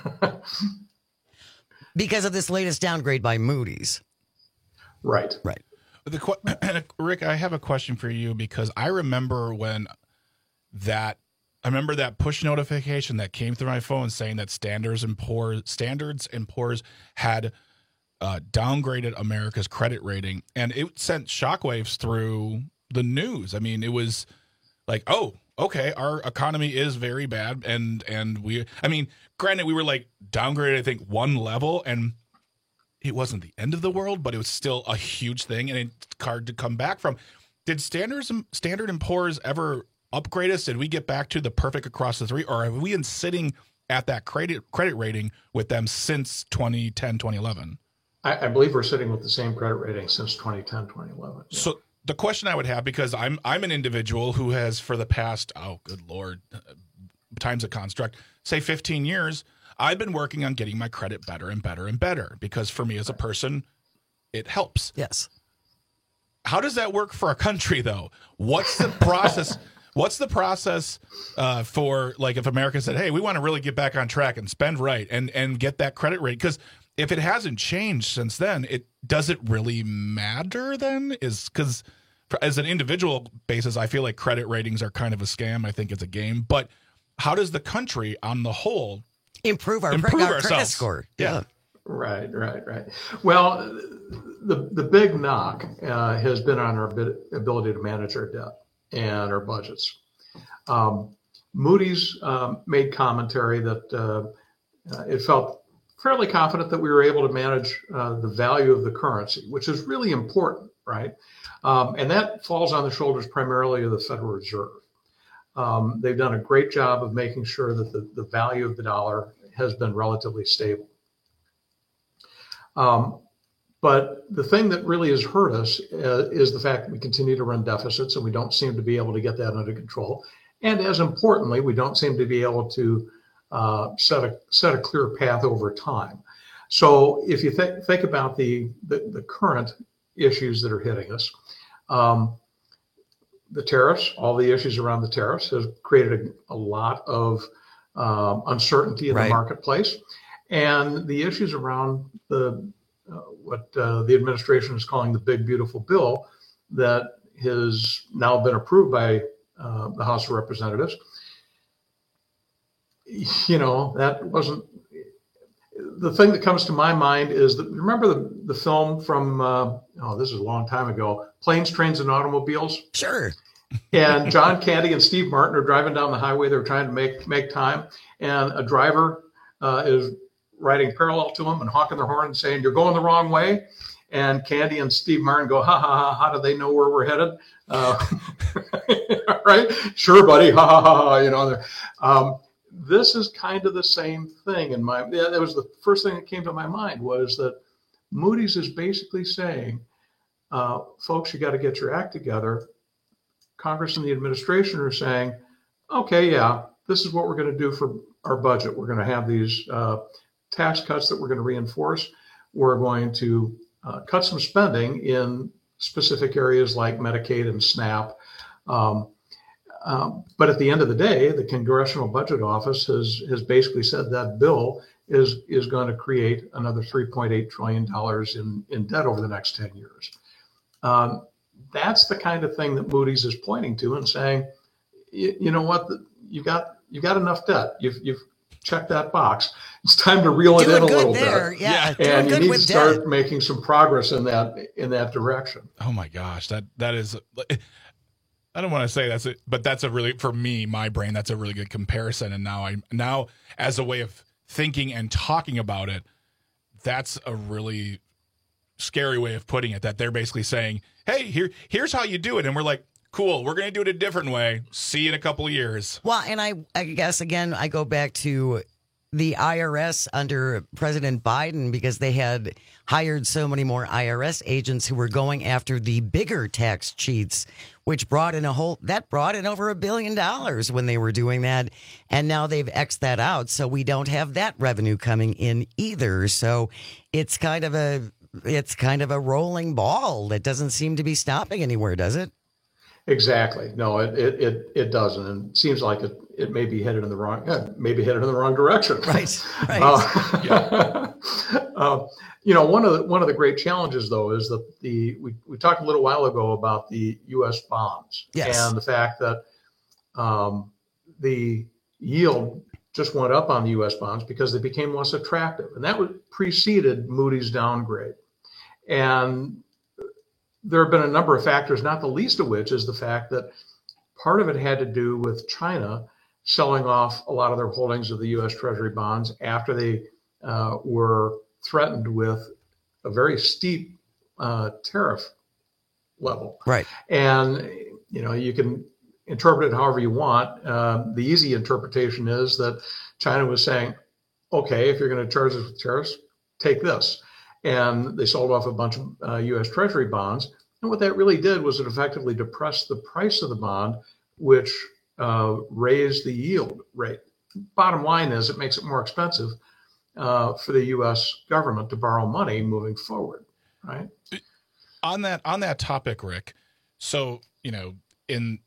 Because of this latest downgrade by Moody's. Right. Right. The Rick, I have a question for you because I remember when that I remember that push notification that came through my phone saying that Standards and Poor's Standards and Poor's had uh, downgraded America's credit rating, and it sent shockwaves through the news. I mean, it was like, oh, okay, our economy is very bad, and and we, I mean, granted, we were like downgraded, I think, one level, and it wasn't the end of the world, but it was still a huge thing, and it's hard to come back from. Did Standards and Standard and Poor's ever upgrade us? Did we get back to the perfect across the three, or have we been sitting at that credit credit rating with them since twenty ten, twenty eleven? I, I believe we're sitting with the same credit rating since twenty ten, twenty eleven. Yeah. So the question I would have, because I'm I'm an individual who has for the past, oh, good Lord, times a construct, say fifteen years, I've been working on getting my credit better and better and better because for me as a person, it helps. Yes. How does that work for a country, though? What's the process? What's the process uh, for, like, if America said, hey, we want to really get back on track and spend right and, and get that credit rate? Because if it hasn't changed since then, it does it really matter then? Is because as an individual basis, I feel like credit ratings are kind of a scam. I think it's a game. But how does the country on the whole improve our, improve our ourselves? credit score? Yeah. yeah. Right, right, right. Well, the the big knock uh, has been on our ability to manage our debt and our budgets. Um, Moody's um, made commentary that uh, uh, it felt fairly confident that we were able to manage uh, the value of the currency, which is really important, right? Um, and that falls on the shoulders primarily of the Federal Reserve. Um, they've done a great job of making sure that the, the value of the dollar has been relatively stable. Um, but the thing that really has hurt us uh, is the fact that we continue to run deficits and we don't seem to be able to get that under control. And as importantly, we don't seem to be able to uh, set a set a clear path over time. So if you th- think about the, the the current issues that are hitting us, um, the tariffs, all the issues around the tariffs has created a, a lot of um, uncertainty in Right. the marketplace. And the issues around the uh, what uh, the administration is calling the big, beautiful bill that has now been approved by uh, the House of Representatives. You know, that wasn't the thing that comes to my mind is that remember the, the film from, uh, oh, this is a long time ago, Planes, Trains, and Automobiles? Sure. And John Candy and Steve Martin are driving down the highway. They're trying to make make time. And a driver uh, is riding parallel to them and honking their horn and saying, you're going the wrong way. And Candy and Steve Martin go, ha, ha, ha, how do they know where we're headed? Uh, right? Sure, buddy, ha, ha, ha, ha, you know. Um, this is kind of the same thing in my, yeah, that was the first thing that came to my mind was that Moody's is basically saying, uh, folks, you got to get your act together. Congress and the administration are saying, okay, yeah, this is what we're going to do for our budget. We're going to have these uh, tax cuts that we're going to reinforce. We're going to uh, cut some spending in specific areas like Medicaid and SNAP. Um, um, but at the end of the day, the Congressional Budget Office has has basically said that bill is is going to create another three point eight trillion dollars in, in debt over the next ten years. Um, that's the kind of thing that Moody's is pointing to and saying, you, you know what, you got you got enough debt. You've you've checked that box. It's time to reel it Doing in a good little there. bit. Yeah, doing and you good need to with start debt. making some progress in that in that direction. Oh my gosh, that that is. I don't want to say that's it, but that's a really, for me, my brain, that's a really good comparison. And now I now as a way of thinking and talking about it, that's a really scary way of putting it. That they're basically saying, "Hey, here here's how you do it," and we're like, "Cool, we're going to do it a different way. See you in a couple of years." Well, and I, I guess, again, I go back to the I R S under President Biden because they had hired so many more I R S agents who were going after the bigger tax cheats, which brought in a whole, that brought in over a billion dollars when they were doing that. And now they've X'd that out. So we don't have that revenue coming in either. So it's kind of a, it's kind of a rolling ball that doesn't seem to be stopping anywhere, does it? Exactly. No, it it it, it doesn't, and it seems like it, it may be headed in the wrong, yeah, maybe headed in the wrong direction. Right. Right. Uh, yeah. uh, you know, one of the one of the great challenges, though, is that the we we talked a little while ago about the U S bonds Yes. and the fact that um, the yield just went up on the U S bonds because they became less attractive, and that was preceded Moody's downgrade, and there have been a number of factors, not the least of which is the fact that part of it had to do with China selling off a lot of their holdings of the U S Treasury bonds after they uh, were threatened with a very steep uh, tariff level. Right. And, you know, you can interpret it however you want. Uh, the easy interpretation is that China was saying, okay, if you're going to charge us with tariffs, take this. And they sold off a bunch of uh, U S Treasury bonds. And what that really did was it effectively depressed the price of the bond, which uh, raise the yield rate. Bottom line is it makes it more expensive uh, for the U S government to borrow money moving forward, right? On that on that topic, Rick, so, you know, in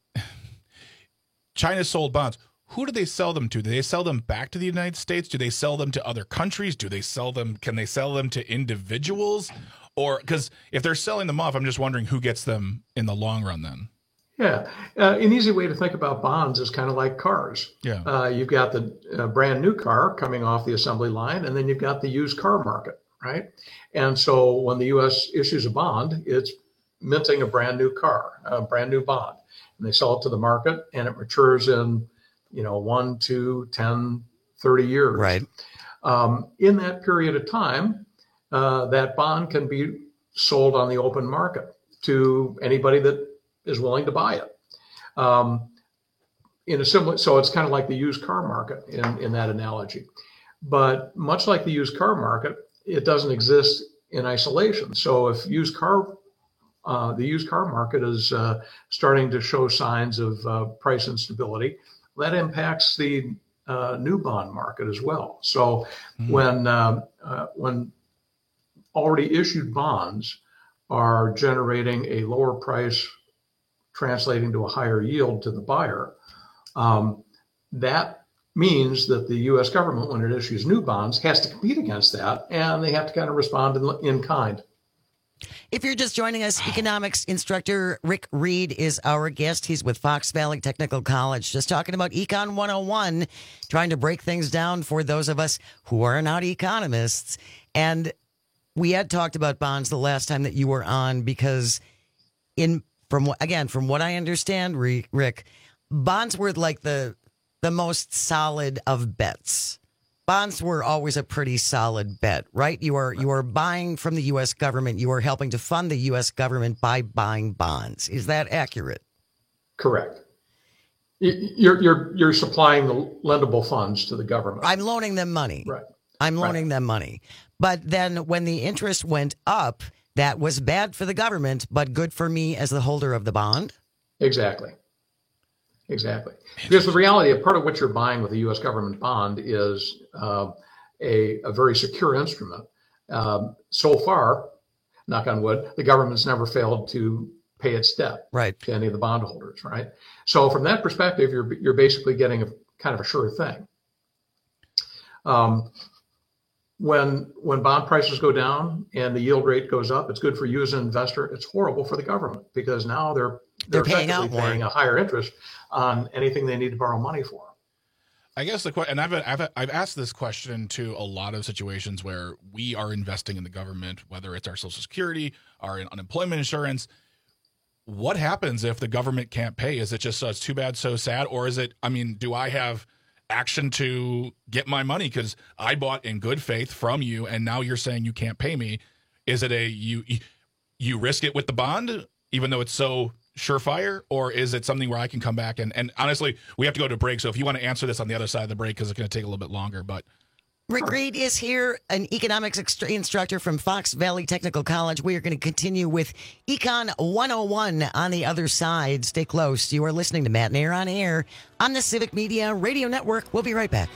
China sold bonds. Who do they sell them to? Do they sell them back to the United States? Do they sell them to other countries? Do they sell them? Can they sell them to individuals? Or because if they're selling them off, I'm just wondering who gets them in the long run then. Yeah. Uh, an easy way to think about bonds is kind of like cars. Yeah. Uh, you've got the uh, brand new car coming off the assembly line, and then you've got the used car market, right? And so when the U S issues a bond, it's minting a brand new car, a brand new bond. And they sell it to the market, and it matures in, you know, one, two, ten, thirty years. Right. Um, in that period of time, uh, that bond can be sold on the open market to anybody that is willing to buy it. Um, in a similar, so it's kind of like the used car market in, in that analogy. But much like the used car market, it doesn't exist in isolation. So if used car, uh, the used car market is uh, starting to show signs of uh, price instability, that impacts the uh, new bond market as well. So mm-hmm. when uh, uh, when already issued bonds are generating a lower price, translating to a higher yield to the buyer, um, that means that the U S government, when it issues new bonds, has to compete against that, and they have to kind of respond in, in kind. If you're just joining us, economics instructor Rick Reed is our guest. He's with Fox Valley Technical College, just talking about Econ one oh one, trying to break things down for those of us who are not economists. And we had talked about bonds the last time that you were on, because in from what, again, from what I understand, Rick, bonds were like the the most solid of bets. Bonds were always a pretty solid bet, right? You are you are buying from the U S government. You are helping to fund the U S government by buying bonds. Is that accurate? Correct. You're you're you're supplying the lendable funds to the government. I'm loaning them money. Right. I'm loaning right. them money. But then when the interest went up, that was bad for the government, but good for me as the holder of the bond? Exactly. Exactly. Because the reality of part of what you're buying with a U S government bond is uh, a, a very secure instrument. Um, so far, knock on wood, the government's never failed to pay its debt right. to any of the bondholders, right? So from that perspective, you're you're basically getting a kind of a sure thing. Um, when when bond prices go down and the yield rate goes up, it's good for you as an investor. It's horrible for the government, because now they're they're, they're paying out more. paying a higher interest on anything they need to borrow money for. I guess the question, and I've, I've I've asked this question to a lot of situations where we are investing in the government, whether it's our Social Security, our unemployment insurance. What happens if the government can't pay? Is it just, uh, it's too bad, so sad? Or is it, I mean, do I have action to get my money because I bought in good faith from you, and now you're saying you can't pay me? Is it a, you you risk it with the bond, even though it's so surefire, or is it something where I can come back and, and honestly, we have to go to break. So if you want to answer this on the other side of the break, because it's going to take a little bit longer, but. Rick Reed is here, an economics extra- instructor from Fox Valley Technical College. We are going to continue with Econ one oh one on the other side. Stay close. You are listening to Matt Nair on Air on the Civic Media Radio Network. We'll be right back.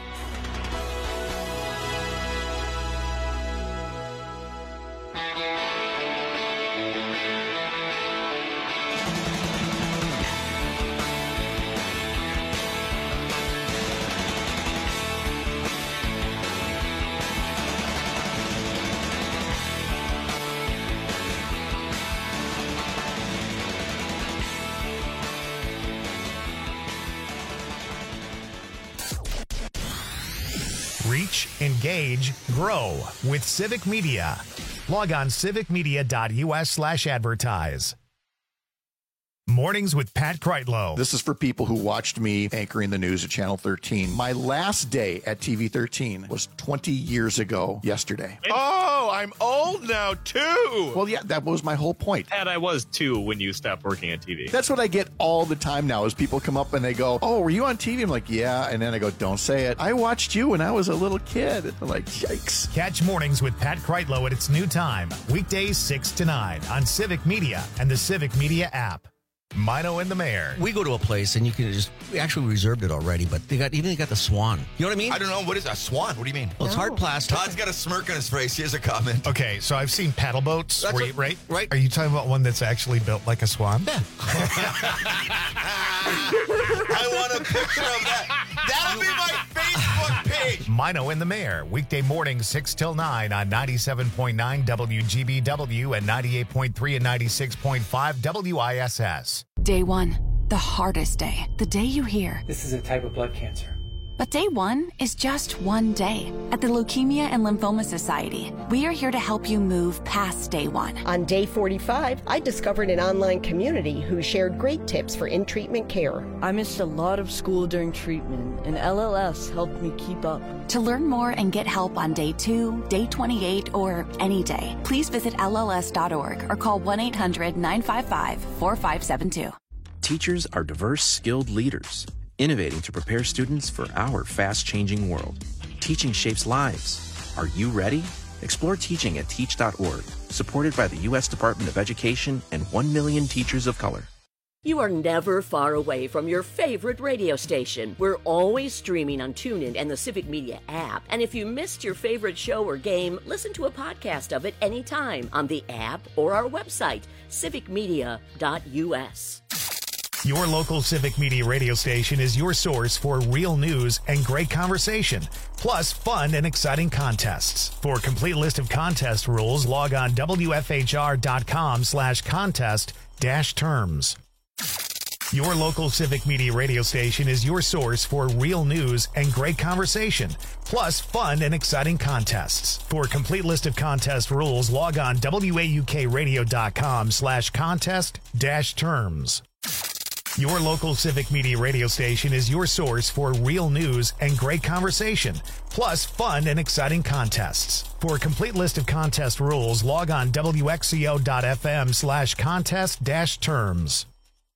Reach, engage, grow with Civic Media. Log on civicmedia.us slash advertise. Mornings with Pat Kreitlow. This is for people who watched me anchoring the news at Channel thirteen. My last day at T V thirteen was twenty years ago yesterday. Oh, I'm old now, too. Well, yeah, that was my whole point. And I was, too, when you stopped working at T V. That's what I get all the time now is people come up and they go, oh, were you on T V? I'm like, yeah. And then I go, don't say it. I watched you when I was a little kid. I'm like, yikes. Catch Mornings with Pat Kreitlow at its new time, weekdays six to nine on Civic Media and the Civic Media app. Mino and the Mayor. We go to a place and you can just, we actually reserved it already, but they got, even they got the Swan. You know what I mean? I don't know. What is a Swan? What do you mean? Well, it's hard plastic. Todd's got a smirk on his face. Here's a comment. Okay, so I've seen paddle boats, That's where what- you, right? right. Are you talking about one that's actually built like a swan? Yeah. I want a picture of that. That'll be my Facebook page. Mino and the Mayor, weekday mornings six till nine on ninety-seven point nine W G B W and ninety-eight point three and ninety-six point five W I S S. Day one, the hardest day. The day you hear, This is a type of blood cancer. but day one is just one day. At the Leukemia and Lymphoma Society, we are here to help you move past day one. On day forty-five, I discovered an online community who shared great tips for in-treatment care. I missed a lot of school during treatment, and L L S helped me keep up. To learn more and get help on day two, day twenty-eight, or any day, please visit L L S dot org or call one eight hundred nine five five four five seven two. Teachers are diverse, skilled leaders, innovating to prepare students for our fast-changing world. Teaching shapes lives. Are you ready? Explore teaching at teach dot org, supported by the U S Department of Education and one million teachers of color. You are never far away from your favorite radio station. We're always streaming on TuneIn and the Civic Media app. And if you missed your favorite show or game, listen to a podcast of it anytime on the app or our website, civic media dot U S. Your local Civic Media radio station is your source for real news and great conversation, plus fun and exciting contests. For a complete list of contest rules, log on W F H R dot com slash contest dash terms. Your local Civic Media radio station is your source for real news and great conversation, plus fun and exciting contests. For a complete list of contest rules, log on W A U K radio dot com slash contest dash terms. Your local Civic Media radio station is your source for real news and great conversation, plus fun and exciting contests. For a complete list of contest rules, log on W X C O dot F M slash contest dash terms.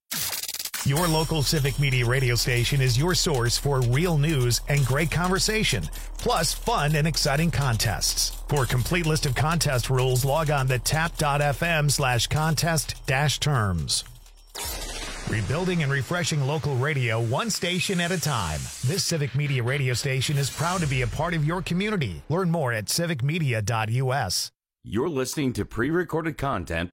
Your local Civic Media radio station is your source for real news and great conversation, plus fun and exciting contests. For a complete list of contest rules, log on to tap dot F M slash contest dash terms. Rebuilding and refreshing local radio one station at a time. This Civic Media radio station is proud to be a part of your community. Learn more at civic media dot U S. You're listening to pre-recorded content.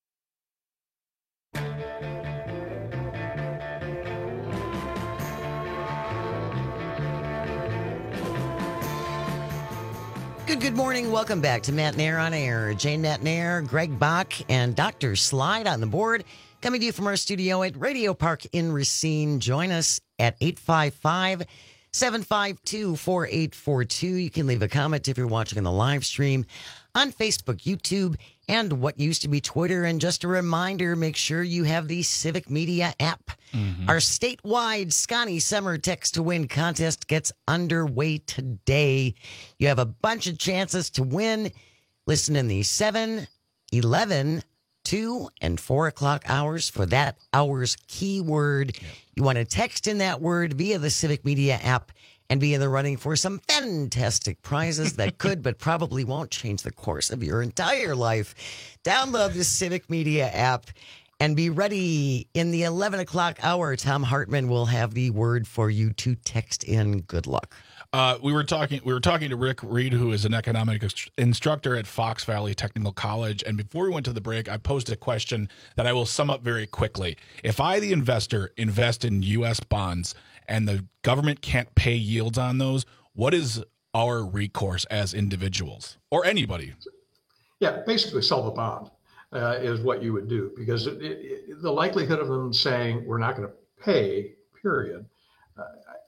Good, good morning. Welcome back to Matt Nair on Air. Jane Matt Nair, Greg Bach, and Doctor Slide on the board. Coming to you from our studio at Radio Park in Racine. Join us at eight five five, seven five two, four eight four two. You can leave a comment if you're watching on the live stream on Facebook, YouTube, and what used to be Twitter. And just a reminder, make sure you have the Civic Media app. Mm-hmm. Our statewide Scotty Summer Text to Win contest gets underway today. You have a bunch of chances to win. Listen in the seven, eleven, two, and four o'clock hours for that hour's keyword. Yep. You want to text in that word via the Civic Media app and be in the running for some fantastic prizes that could but probably won't change the course of your entire life. Download the Civic Media app and be ready. In the eleven o'clock hour, Tom Hartman will have the word for you to text in. Good luck. Uh, we were talking. We were talking to Rick Reed, who is an economic instructor at Fox Valley Technical College. And before we went to the break, I posed a question that I will sum up very quickly. If I, the investor, invest in U S bonds and the government can't pay yields on those, what is our recourse as individuals or anybody? Yeah, basically sell the bond uh, is what you would do, because it, it, the likelihood of them saying we're not going to pay, period. Uh,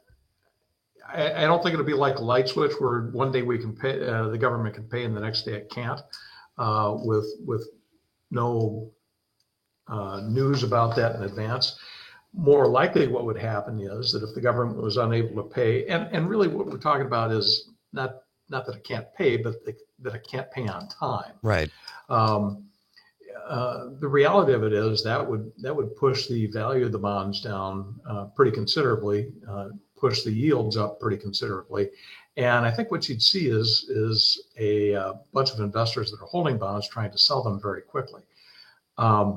I, I don't think it'll be like a light switch where one day we can pay, uh, the government can pay, and the next day it can't, uh, with with no uh, news about that in advance. More likely, what would happen is that if the government was unable to pay, and, and really what we're talking about is not not that it can't pay, but the, that it can't pay on time. Right. Um, uh, the reality of it is that would that would push the value of the bonds down uh, pretty considerably, uh, push the yields up pretty considerably, and I think what you'd see is is a uh, bunch of investors that are holding bonds trying to sell them very quickly. Um,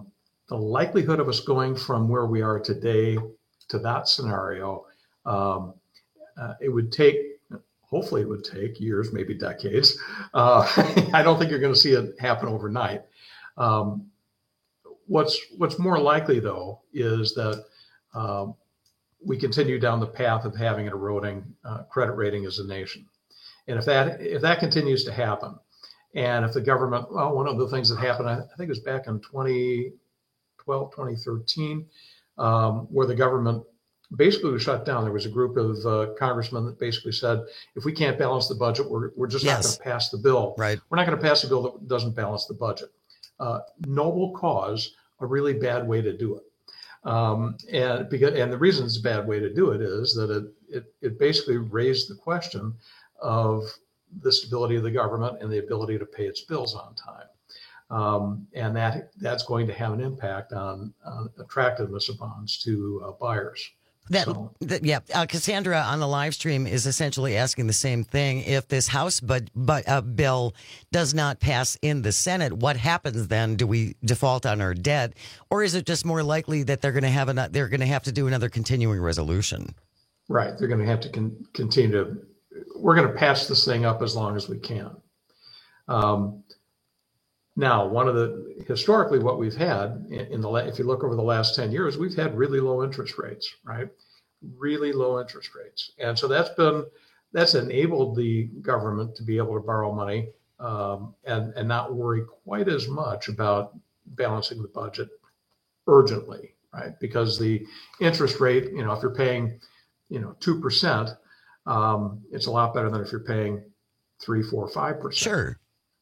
the likelihood of us going from where we are today to that scenario, um, uh, it would take, hopefully it would take years, maybe decades. Uh, I don't think you're going to see it happen overnight. Um, what's what's more likely, though, is that um, we continue down the path of having an eroding uh, credit rating as a nation. And if that if that continues to happen, and if the government, well, one of the things that happened, I, I think it was back in twenty twelve, twenty thirteen, um, where the government basically was shut down. There was a group of uh, congressmen that basically said, if we can't balance the budget, we're, we're just Yes. not going to pass the bill. Right. We're not going to pass a bill that doesn't balance the budget. Uh, noble cause, a really bad way to do it. Um, and because, and the reason it's a bad way to do it is that it, it, it basically raised the question of the stability of the government and the ability to pay its bills on time. Um, and that that's going to have an impact on, on attractiveness of bonds to uh, buyers. That, So- that yeah, uh, Cassandra on the live stream is essentially asking the same thing. If this House but but uh, bill does not pass in the Senate, what happens then? Do we default on our debt, or is it just more likely that they're going to have an, they're going to have to do another continuing resolution? Right. They're going to have to con- continue to, we're going to patch this thing up as long as we can. Um, now, one of the, historically, what we've had in, in the, la- if you look over the last ten years, we've had really low interest rates, right? Really low interest rates. And so that's been, that's enabled the government to be able to borrow money um, and, and not worry quite as much about balancing the budget urgently, right? Because the interest rate, you know, if you're paying, you know, two percent, um, it's a lot better than if you're paying three, four, five percent. Sure.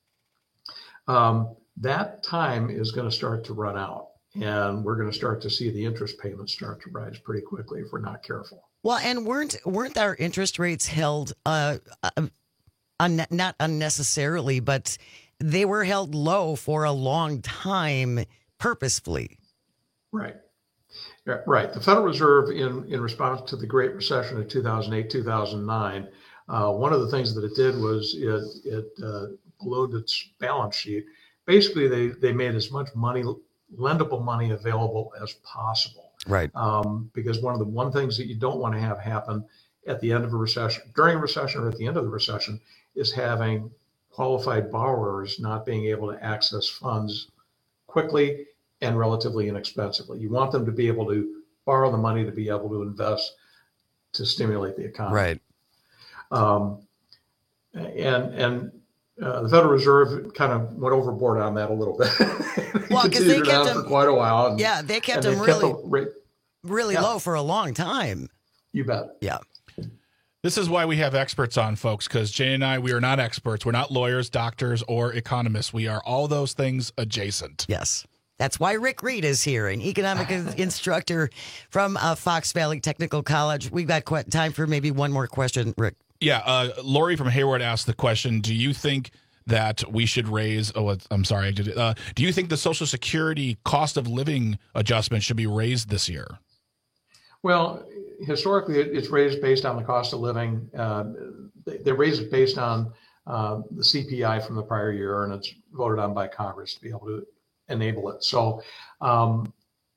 Um, that time is going to start to run out, and we're going to start to see the interest payments start to rise pretty quickly if we're not careful. Well, and weren't weren't our interest rates held uh, uh, un- not unnecessarily, but they were held low for a long time purposefully? Right. Yeah, right. The Federal Reserve, in, in response to the Great Recession of two thousand eight, two thousand nine, uh, one of the things that it did was it, it uh, ballooned its balance sheet. Basically, they, they made as much money, lendable money available as possible. Right. Um, because one of the one things that you don't want to have happen at the end of a recession, during a recession or at the end of the recession, is having qualified borrowers not being able to access funds quickly and relatively inexpensively. You want them to be able to borrow the money to be able to invest to stimulate the economy. Right. Um, and and uh, the Federal Reserve kind of went overboard on that a little bit. Well, because they Continued it kept on them for quite a while. And, Yeah, they kept and them they kept really, the rate- really Yeah. low for a long time. You bet. Yeah. This is why we have experts on, folks, because Jay and I, we are not experts. We're not lawyers, doctors, or economists. We are all those things adjacent. Yes. That's why Rick Reed is here, an economic instructor from uh, Fox Valley Technical College. We've got qu- time for maybe one more question, Rick. Yeah, uh, Lori from Hayward asked the question, do you think that we should raise, oh, I'm sorry, I did it. Uh, do you think the Social Security cost of living adjustment should be raised this year? Well, historically, it- it's raised based on the cost of living. Uh, they, they raise it based on uh, the C P I from the prior year, and it's voted on by Congress to be able to enable it. So um,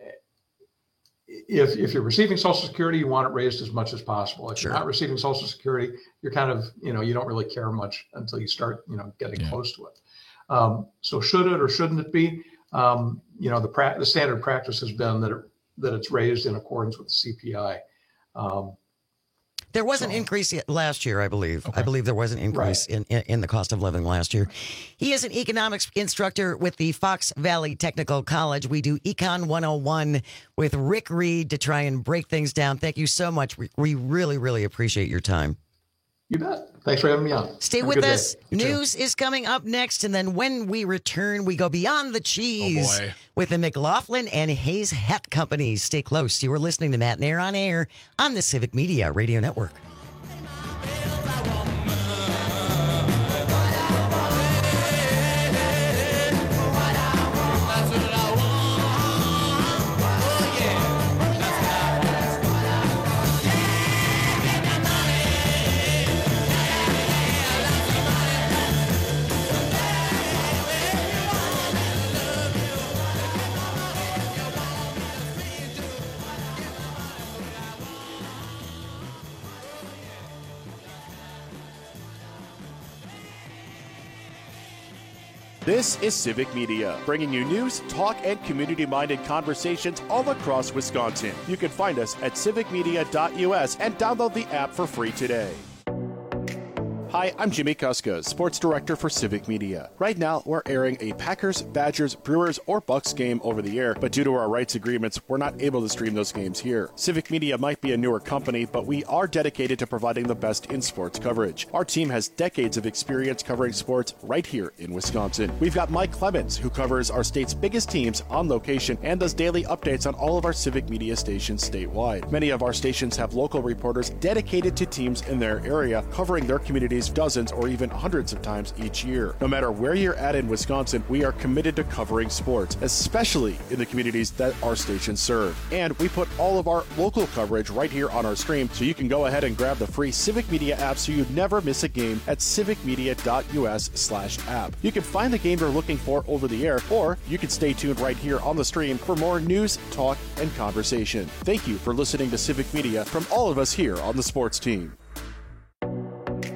if, if you're receiving Social Security, you want it raised as much as possible. If Sure. you're not receiving Social Security, you're kind of, you know, you don't really care much until you start, you know, getting Yeah. close to it. Um, so should it or shouldn't it be? Um, you know, the, pra- the standard practice has been that it, that it's raised in accordance with the C P I. Um, There was an increase yet last year, I believe. I believe there was an increase in, in, in the cost of living last year. He is an economics instructor with the Fox Valley Technical College. We do Econ one oh one with Rick Reed to try and break things down. Thank you so much. We, we really, really appreciate your time. You bet. Thanks for having me on. Stay Have a with good day. us. News is coming up next. And then when we return, we go beyond the cheese Oh, boy. with the McLaughlin and Hayes Hat Company. Stay close. You are listening to Matt Nair on Air on the Civic Media Radio Network. This is Civic Media, bringing you news, talk, and community-minded conversations all across Wisconsin. You can find us at civic media dot U S and download the app for free today. Hi, I'm Jimmy Kuska, Sports Director for Civic Media. Right now, we're airing a Packers, Badgers, Brewers, or Bucks game over the air, but due to our rights agreements, we're not able to stream those games here. Civic Media might be a newer company, but we are dedicated to providing the best in sports coverage. Our team has decades of experience covering sports right here in Wisconsin. We've got Mike Clemens, who covers our state's biggest teams on location and does daily updates on all of our Civic Media stations statewide. Many of our stations have local reporters dedicated to teams in their area, covering their communities dozens or even hundreds of times each year. No matter where you're at in Wisconsin, we are committed to covering sports, especially in the communities that our stations serve. And we put all of our local coverage right here on our stream, so you can go ahead and grab the free Civic Media app so you never miss a game at civic media dot U S slash app. You can find the game you're looking for over the air, or you can stay tuned right here on the stream for more news, talk, and conversation. Thank you for listening to Civic Media from all of us here on the sports team.